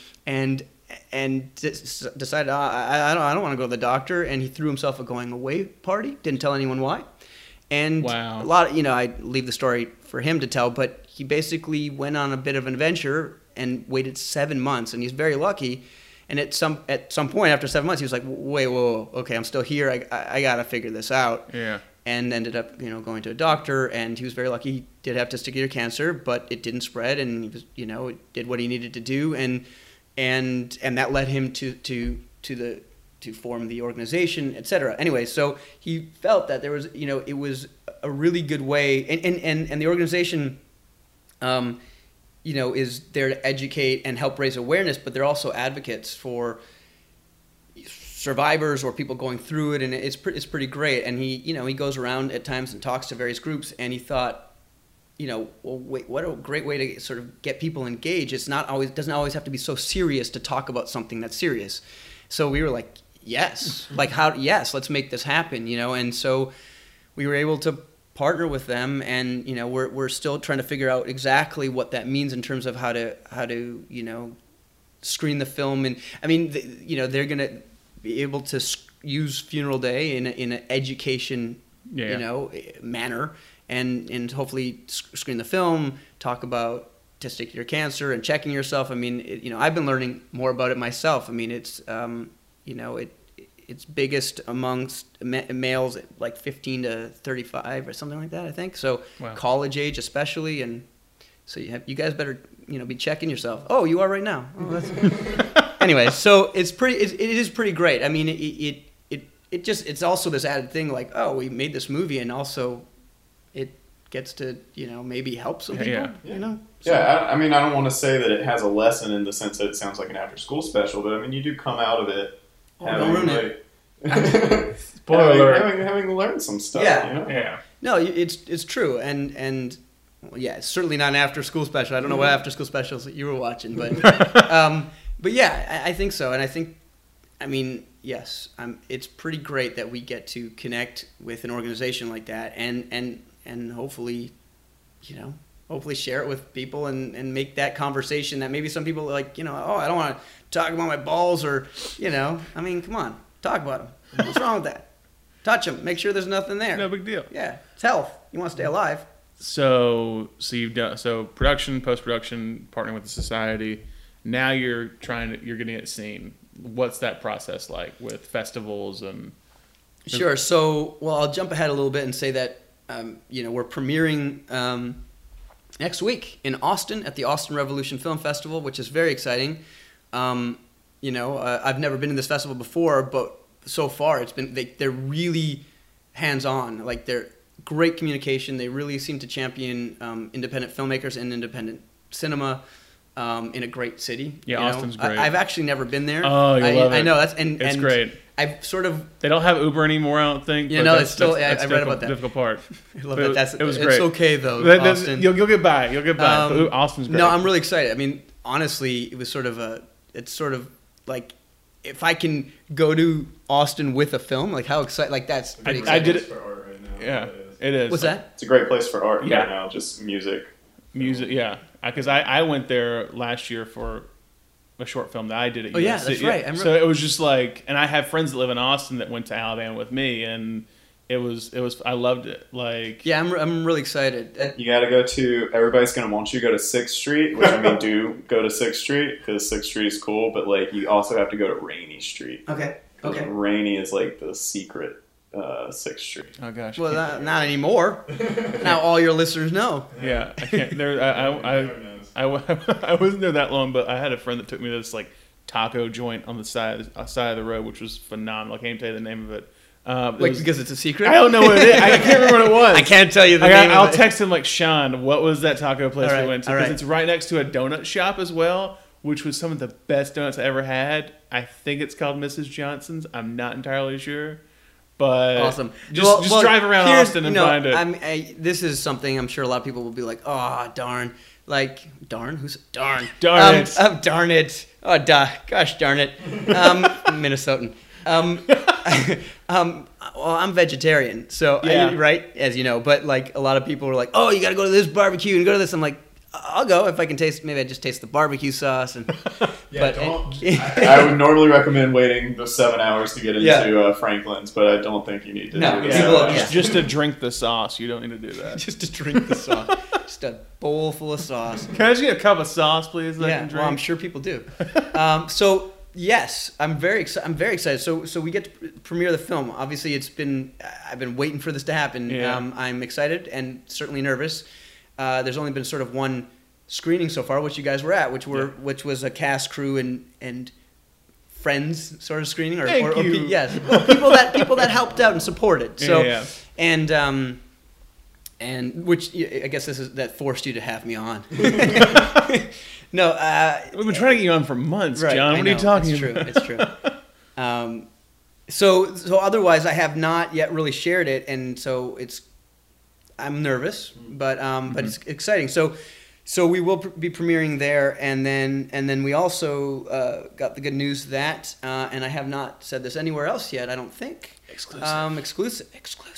decided, I don't want to go to the doctor, and he threw himself a going away party. Didn't tell anyone why. And a lot of, you know, I leave the story for him to tell, but he basically went on a bit of an adventure and waited 7 months, and he's very lucky. And at some point after 7 months, he was like, wait, whoa, okay, I'm still here. I got to figure this out. Yeah. And ended up, you know, going to a doctor, and he was very lucky. He did have testicular cancer, but it didn't spread, and he was, you know, did what he needed to do, and that led him to form the organization, etc. Anyway, so he felt that there was, you know, it was a really good way, and the organization, you know, is there to educate and help raise awareness, but they're also advocates for survivors or people going through it, and it's pretty great. And he, you know, he goes around at times and talks to various groups, and he thought, you know, well, wait, what a great way to sort of get people engaged. It's not always, doesn't always have to be so serious to talk about something that's serious. So we were like, yes, let's make this happen, you know. And so we were able to partner with them, and, you know, we're still trying to figure out exactly what that means in terms of how to you know, screen the film. And I mean, you know, they're gonna be able to use Funeral Day in an education, you know, manner, and hopefully screen the film, talk about testicular cancer and checking yourself. I mean, you know, I've been learning more about it myself. I mean, it's you know, it's biggest amongst males at like 15 to 35 or something like that, I think. So college age especially, and so you guys better, you know, be checking yourself. Oh, you are right now. Oh, that's anyway. So it is pretty great. I mean, it's also this added thing, like, oh, we made this movie, and also it gets to, you know, maybe help some people. You know. So, I mean, I don't want to say that it has a lesson in the sense that it sounds like an after-school special, but I mean, you do come out of it. Don't ruin it. Spoiler alert. Having learned some stuff. Yeah. You know? Yeah. No, it's true, and well, yeah, it's certainly not an after-school special. I don't know what after-school specials that you were watching, but but yeah, I think so, and I think, I mean, yes, it's pretty great that we get to connect with an organization like that, and hopefully, you know, share it with people and make that conversation that maybe some people are like, you know, oh, I don't want to talk about my balls, or, you know, I mean, come on, talk about them. What's wrong with that? Touch them. Make sure there's nothing there. No big deal. Yeah, it's health. You want to stay alive. So you've done production, post-production, partnering with the society. Now you're getting it seen. What's that process like with festivals and? Sure. So, well, I'll jump ahead a little bit and say that you know, we're premiering next week in Austin at the Austin Revolution Film Festival, which is very exciting. You know, I've never been to this festival before, but so far it's been they're really hands-on. Like great communication. They really seem to champion independent filmmakers and independent cinema in a great city. Yeah, Austin's great. I've actually never been there. Oh, you love it. I know it's it's great. I've sort of. They don't have Uber anymore, I don't think. Yeah, no, it's still. I read about that. Difficult part. I love that. It was great. It's okay though, Austin. You'll get by. You'll get by. But Austin's great. No, I'm really excited. I mean, honestly, it was sort of it's sort of like if I can go to Austin with a film, like how excited, like that's pretty exciting. I did it. For art right now. Yeah, it is. What's that? It's a great place for art Yeah. right now. Just music. Yeah. Because I went there last year for a short film that I did at USC. Oh yeah, that's right. So it was just like, and I have friends that live in Austin that went to Alabama with me, and it was I loved it. Like, yeah, I'm really excited. You got to go to. Everybody's gonna want you to go to 6th Street, which I mean, do go to 6th Street because 6th Street is cool. But like, you also have to go to Rainey Street. Okay. 'Cause Rainey is like the secret 6th Street. oh gosh. Well, not anymore. Now all your listeners know. Yeah, I can't. I wasn't there that long, but I had a friend that took me to this like taco joint on the side of the road, which was phenomenal. I can't tell you the name of it. Because it's a secret. I don't know what it is. I can't remember what it was. I can't tell you the name. I'll text him like, Sean, what was that taco place we went to? Because right. it's right next to a donut shop as well, which was some of the best donuts I ever had. I think it's called Mrs. Johnson's. I'm not entirely sure. But awesome. Just drive around Austin and find it. This is something I'm sure a lot of people will be like, oh, darn. Like, darn? Who's darn? Darn it. Darn it. Oh, gosh darn it. Minnesotan. Well, I'm vegetarian, so yeah. right, as you know. But like a lot of people are like, "Oh, you got to go to this barbecue and go to this." I'm like, "I'll go if I can taste. Maybe I just taste the barbecue sauce." And I would normally recommend waiting the 7 hours to get into Franklin's, but I don't think you need to. No, do just to drink the sauce. You don't need to do that. Just to drink the sauce. Just a bowl full of sauce. Can I just get a cup of sauce, please? That I can drink? Well, I'm sure people do. So. Yes, I'm very excited. So we get to premiere the film. Obviously, I've been waiting for this to happen. Yeah. I'm excited and certainly nervous. There's only been sort of one screening so far, which you guys were at, which was a cast, crew, and friends sort of screening, Thank you. Yes, people that helped out and supported. So yeah. and which I guess that forced you to have me on. No, we've been trying to get you on for months, right, John. What are you talking about? It's true. So otherwise, I have not yet really shared it, and so I'm nervous, but it's exciting. So we will be premiering there, and then we also got the good news that, and I have not said this anywhere else yet. I don't think exclusive.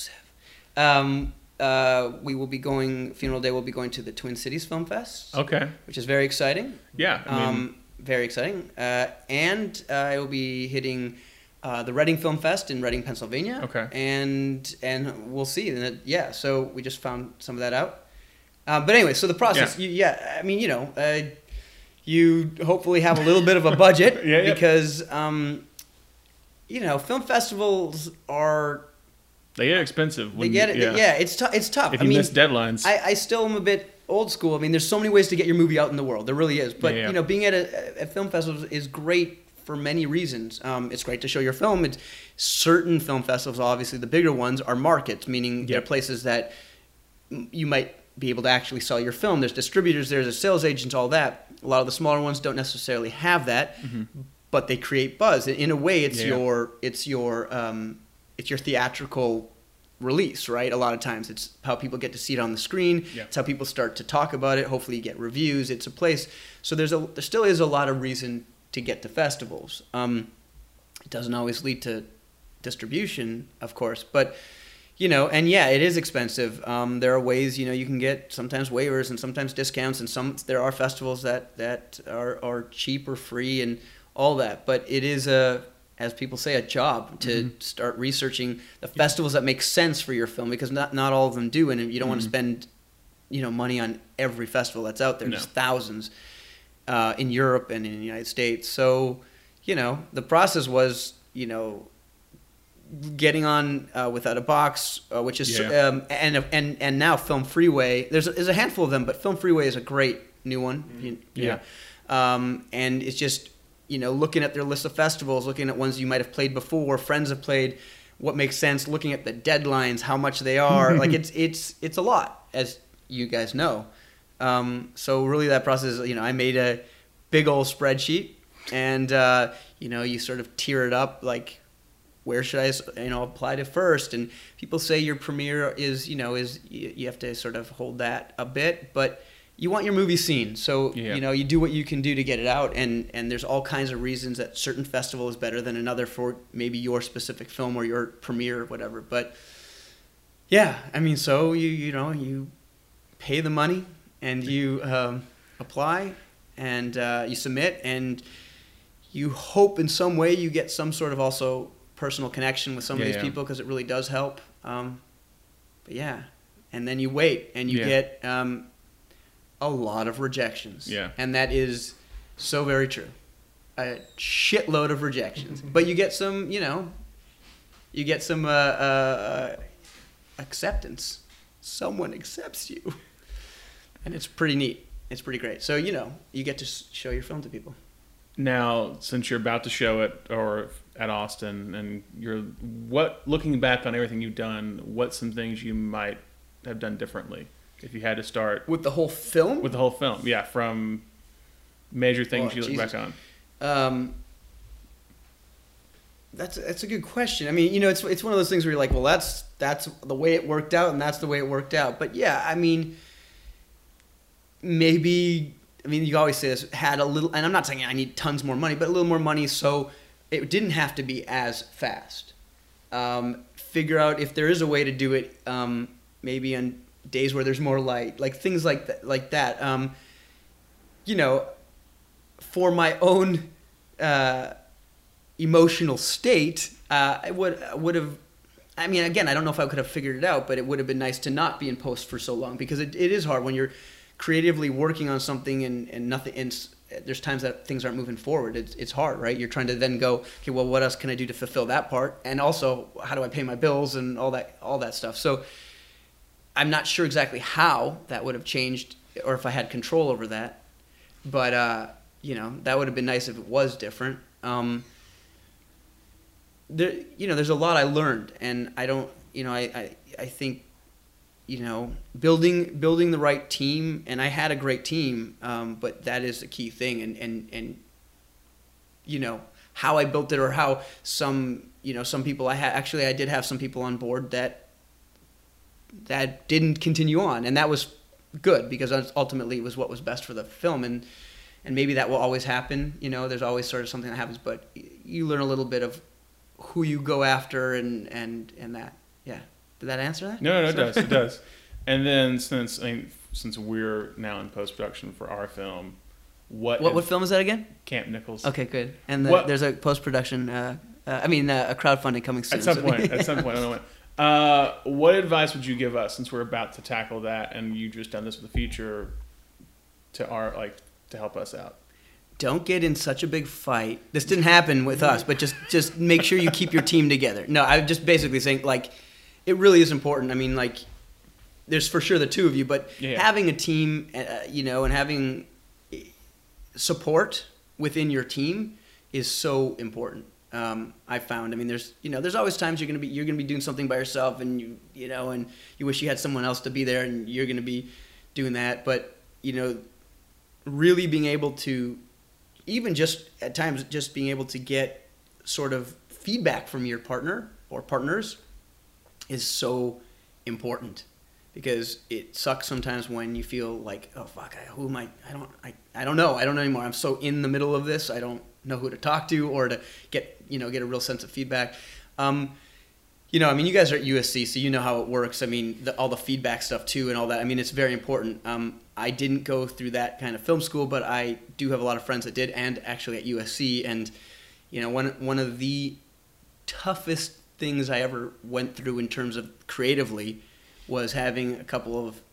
We will be going. Funeral Day will be going to the Twin Cities Film Fest. Okay. Which is very exciting. Yeah. Very exciting. And I will be hitting the Reading Film Fest in Reading, Pennsylvania. Okay. And we'll see. And so we just found some of that out. But anyway, so the process. Yeah. I mean, you hopefully have a little bit of a budget because film festivals are. They get expensive. It's tough. If you miss deadlines. I still am a bit old school. I mean, there's so many ways to get your movie out in the world. There really is. But, being at a film festival is great for many reasons. It's great to show your film. Certain film festivals, obviously the bigger ones, are markets, meaning they're places that you might be able to actually sell your film. There's distributors, there's sales agents, all that. A lot of the smaller ones don't necessarily have that, but they create buzz. In a way, it's your theatrical release, right? A lot of times it's how people get to see it on the screen. Yeah. It's how people start to talk about it. Hopefully you get reviews. It's a place. So there still is a lot of reason to get to festivals. It doesn't always lead to distribution, of course, but it is expensive. There are ways, you can get sometimes waivers and sometimes discounts, and there are festivals that are cheap or free and all that. But it is as people say, a job to start researching the festivals that make sense for your film, because not all of them do, and you don't want to spend money on every festival that's out there. There's thousands in Europe and in the United States. So the process was getting on Without a Box, which is and now Film Freeway. There's a handful of them, but Film Freeway is a great new one. And it's just looking at their list of festivals, looking at ones you might have played before, friends have played, what makes sense, looking at the deadlines, how much they are. Like it's a lot, as you guys know. So really that process, I made a big old spreadsheet, and you sort of tier it up, like where should I apply to first. And people say your premiere is you have to sort of hold that a bit, but you want your movie seen, so you do what you can do to get it out, and there's all kinds of reasons that certain festival is better than another for maybe your specific film or your premiere or whatever. But yeah, I mean, so you pay the money and you apply and you submit, and you hope in some way you get some sort of also personal connection with some of these people, because it really does help. But yeah, and then you wait and you get a lot of rejections. Yeah. And that is so very true. A shitload of rejections. But you get some, acceptance. Someone accepts you. And it's pretty neat. It's pretty great. So, you get to show your film to people. Now, since you're about to show it or at Austin, and looking back on everything you've done, what's some things you might have done differently? If you had to start with the whole film, yeah, from major things you look back on. That's a good question. I mean, it's one of those things where you're like, well, that's the way it worked out, and that's the way it worked out. But yeah, I mean, maybe you always say this, had a little, and I'm not saying I need tons more money, but a little more money so it didn't have to be as fast. Figure out if there is a way to do it, maybe on days where there's more light, like things like that. For my own emotional state, I would have. I mean, again, I don't know if I could have figured it out, but it would have been nice to not be in post for so long, because it is hard when you're creatively working on something and nothing. And there's times that things aren't moving forward. It's hard, right? You're trying to then go, okay, well, what else can I do to fulfill that part? And also, how do I pay my bills and all that stuff? So I'm not sure exactly how that would have changed, or if I had control over that. But that would have been nice if it was different. There's a lot I learned, and I don't, I think, building the right team, and I had a great team, but that is a key thing, and how I built it, or how some people I did have some people on board that didn't continue on, and that was good, because ultimately it was what was best for the film, and maybe that will always happen. There's always sort of something that happens, but you learn a little bit of who you go after and that. Yeah. Did that answer that? No, it does. And then since we're now in post-production for our film, what film is that again? Camp Nichols. Okay, good. And there's a post-production, a crowdfunding coming soon. At some point, I don't know when. What advice would you give us, since we're about to tackle that, and you just done this with the feature, to help us out? Don't get in such a big fight. This didn't happen with us, but just make sure you keep your team together. No, I'm just basically saying, it really is important. I mean, there's for sure the two of you, but having a team, and having support within your team is so important. I found. I mean, there's always times you're gonna be doing something by yourself, and and you wish you had someone else to be there, and you're gonna be doing that. But really being able to, even just at times, just being able to get sort of feedback from your partner or partners is so important, because it sucks sometimes when you feel like, oh fuck, who am I? I don't know anymore. I'm so in the middle of this. I don't know who to talk to or to get a real sense of feedback. You guys are at USC, so you know how it works. I mean, all the feedback stuff too and all that. I mean, it's very important. I didn't go through that kind of film school, but I do have a lot of friends that did, and actually at USC. And one of the toughest things I ever went through in terms of creatively was having a couple of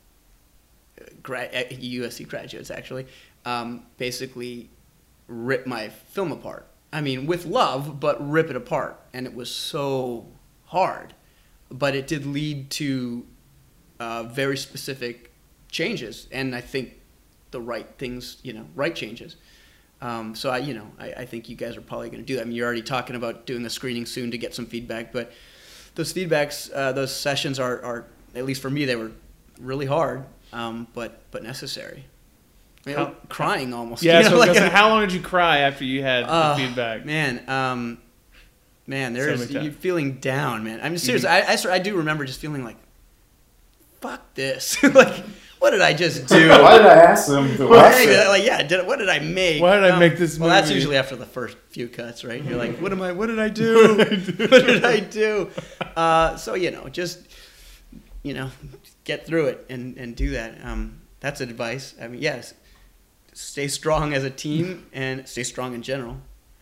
USC graduates actually basically rip my film apart. I mean, with love, but rip it apart. And it was so hard. But it did lead to very specific changes, and I think the right things, right changes. So I think you guys are probably going to do that. I mean, you're already talking about doing a screening soon to get some feedback, but those feedbacks, those sessions are at least for me, they were really hard, but necessary. Crying almost. Yeah, so how long did you cry after you had the feedback? Man, there's you feeling down, man. I'm serious. I do remember just feeling like, fuck this. Like, what did I just do? Why did I ask them to watch it? Like, what did I make? Why did I make this movie? Well, that's usually after the first few cuts, right? You're like, what did I do? What did I do? So, just, get through it and do that. That's advice. I mean, yes, stay strong as a team and stay strong in general.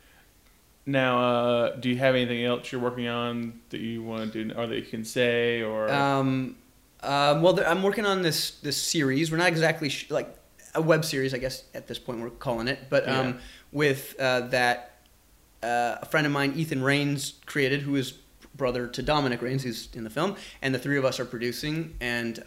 Now, do you have anything else you're working on that you want to do, or that you can say, or? Well, I'm working on this series. We're not exactly like a web series, I guess at this point we're calling it, but with that a friend of mine, Ethan Rains, created, who is brother to Dominic Rains, who's in the film, and the three of us are producing, and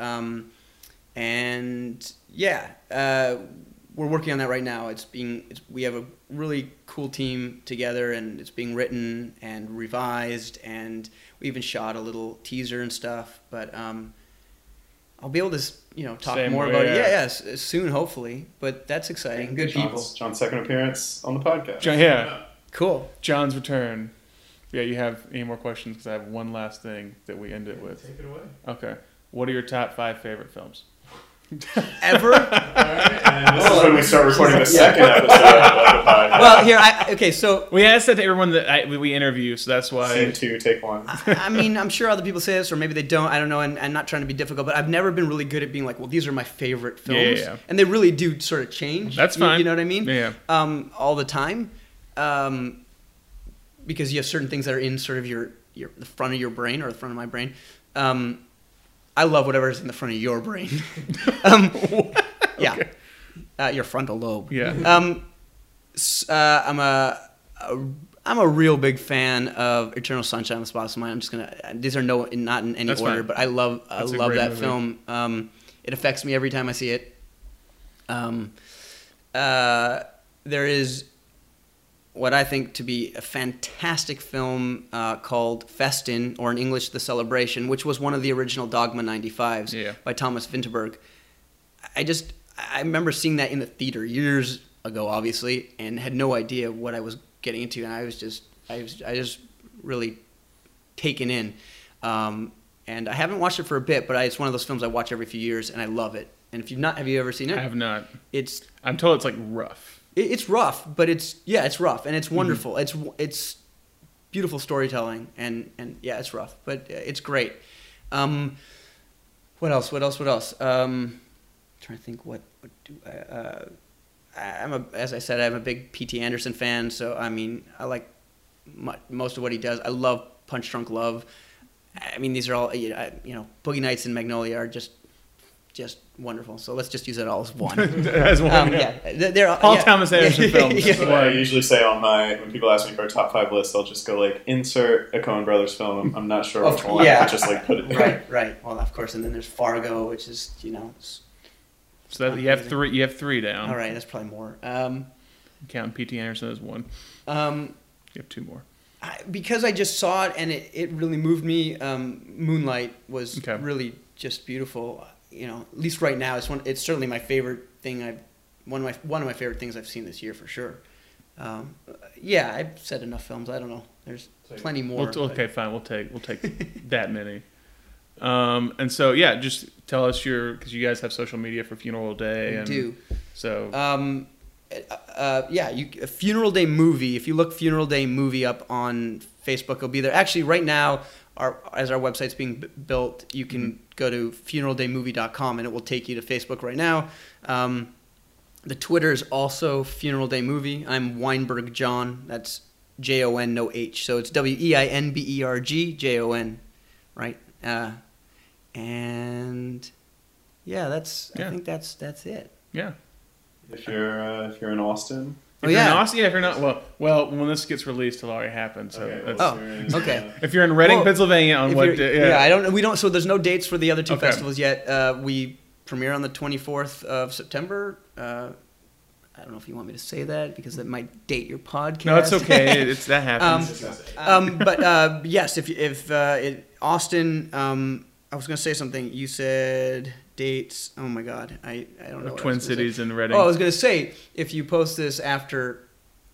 we're working on that right now. We have a really cool team together, and it's being written and revised, and we even shot a little teaser and stuff. But I'll be able to talk more about it. Yes, soon, hopefully. But that's exciting. Good people. John's second appearance on the podcast. John, cool. John's return. Yeah, you have any more questions? Because I have one last thing that we end it with. Take it away. Okay. What are your top 5 favorite films? Ever? And this is when we start recording the second episode of the podcast. Well, here, so... We asked that to everyone that we interview, so that's why... Scene 2, take 1. I mean, I'm sure other people say this, or maybe they don't, I don't know, and I'm not trying to be difficult, but I've never been really good at being like, well, these are my favorite films. Yeah. And they really do sort of change. That's fine. You know what I mean? Yeah. All the time. Because you have certain things that are in sort of the front of your brain, or the front of my brain. I love whatever's in the front of your brain. Yeah. Okay. Your frontal lobe. Yeah. I'm a real big fan of Eternal Sunshine of the Spotless Mind. I'm just gonna. These are not in any That's order, fine. but I love that movie. film. It affects me every time I see it. There is what I think to be a fantastic film called Festin, or in English, The Celebration, which was one of the original Dogma 95s by Thomas Vinterberg. I remember seeing that in the theater years ago, obviously, and had no idea what I was getting into, and I was just really taken in. And I haven't watched it for a bit, but it's one of those films I watch every few years, and I love it. And if you've not, have you ever seen it? I have not. I'm told it's like rough. It's rough, but it's rough, and it's wonderful. Mm-hmm. It's beautiful storytelling, and yeah, it's rough, but it's great. What else? I'm trying to think. What do as I said, I'm a big P.T. Anderson fan, so I mean, I like most of what he does. I love Punch Drunk Love. I mean, these are all Boogie Nights and Magnolia are just wonderful. So let's just use it all as one. As one. They're Paul Thomas Anderson films. That's what I usually say when people ask me for a top 5 list, I'll just go like, insert a Coen Brothers film. I'm not sure which one. Yeah. I'll just like put it there. Right. Well, of course, and then there's Fargo, which is So that you have 3. You have 3 down. All right, that's probably more. Counting P.T. Anderson as 1. You have 2 more. Because I just saw it and it really moved me. Moonlight was really just beautiful. At least right now, it's certainly my favorite thing. One of my favorite things I've seen this year for sure. I've said enough films. I don't know. There's plenty more. Okay, fine. We'll take that many. And so just tell us because you guys have social media for Funeral Day. We do. So. Funeral Day Movie. If you look Funeral Day Movie up on Facebook, it'll be there. Actually, right now, as our website's being built, you can go to funeraldaymovie.com and it will take you to Facebook right now. The Twitter is also Funeral Day Movie. I'm Weinberg John. That's Jon, no H. So it's WEINBERG JON, right? I think that's it. Yeah. If you're in Austin. If you're in Austin, if you're not, well, when this gets released, it'll already happen. So okay. If you're in Reading, Pennsylvania, on what day? Yeah, we don't. So there's no dates for the other 2 festivals yet. We premiere on the 24th of September. I don't know if you want me to say that because that might date your podcast. No, it's okay. It's that happens. But yes, if Austin, I was gonna say something. You said dates. Oh my God, I don't know. Twin Cities and Reading. Oh, I was gonna say if you post this after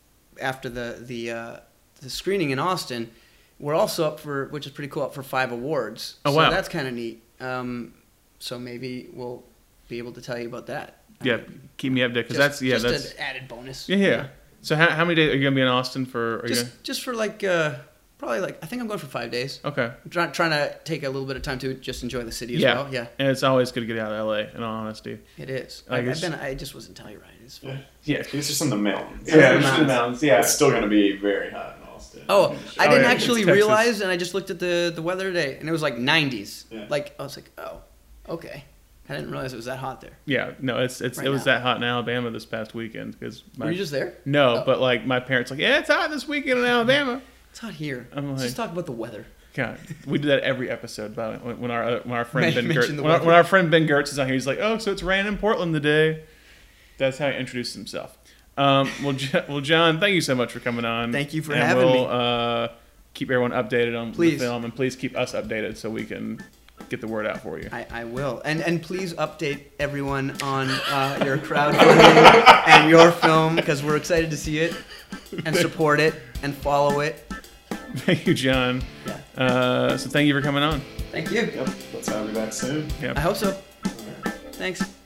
the screening in Austin, we're also up for, which is pretty cool, up for 5 awards. Oh, wow. So that's kind of neat. So maybe we'll be able to tell you about that. Yeah, keep me updated because that's an added bonus. Yeah. So how many days are you gonna be in Austin for? Just for like probably like, I think I'm going for 5 days. Okay. I'm trying to take a little bit of time to just enjoy the city as well. Yeah. And it's always good to get out of LA. In all honesty. It is. I just was in Telluride. It's fun. Yeah, it's just in the mountains. Yeah, it's in the mountains. Yeah, it's still gonna be very hot in Austin. Oh, I didn't actually Texas. realize, and I just looked at the weather today, and it was like 90s. Yeah. Like I was like, oh, okay. I didn't realize it was that hot there. Yeah. No, it was that hot in Alabama this past weekend because. Were you just there? No, but like my parents like, yeah, it's hot this weekend in Alabama. It's hot here. I'm like, Let's just talk about the weather. God, we do that every episode. By the way, when our friend Ben Mention Gertz, the weather. when our friend Ben Gertz is on here, he's like, oh, so it's raining in Portland today. That's how he introduced himself. Well, John, thank you so much for coming on. Thank you for having me. We'll keep everyone updated on Please. the film, and please keep us updated so we can get the word out for you. I will. And please update everyone on your crowdfunding and your film, because we're excited to see it and support it and follow it. Thank you, John. Yeah. So thank you for coming on. Thank you. Yep. Let's have you back soon. Yep. I hope so. All right. Thanks.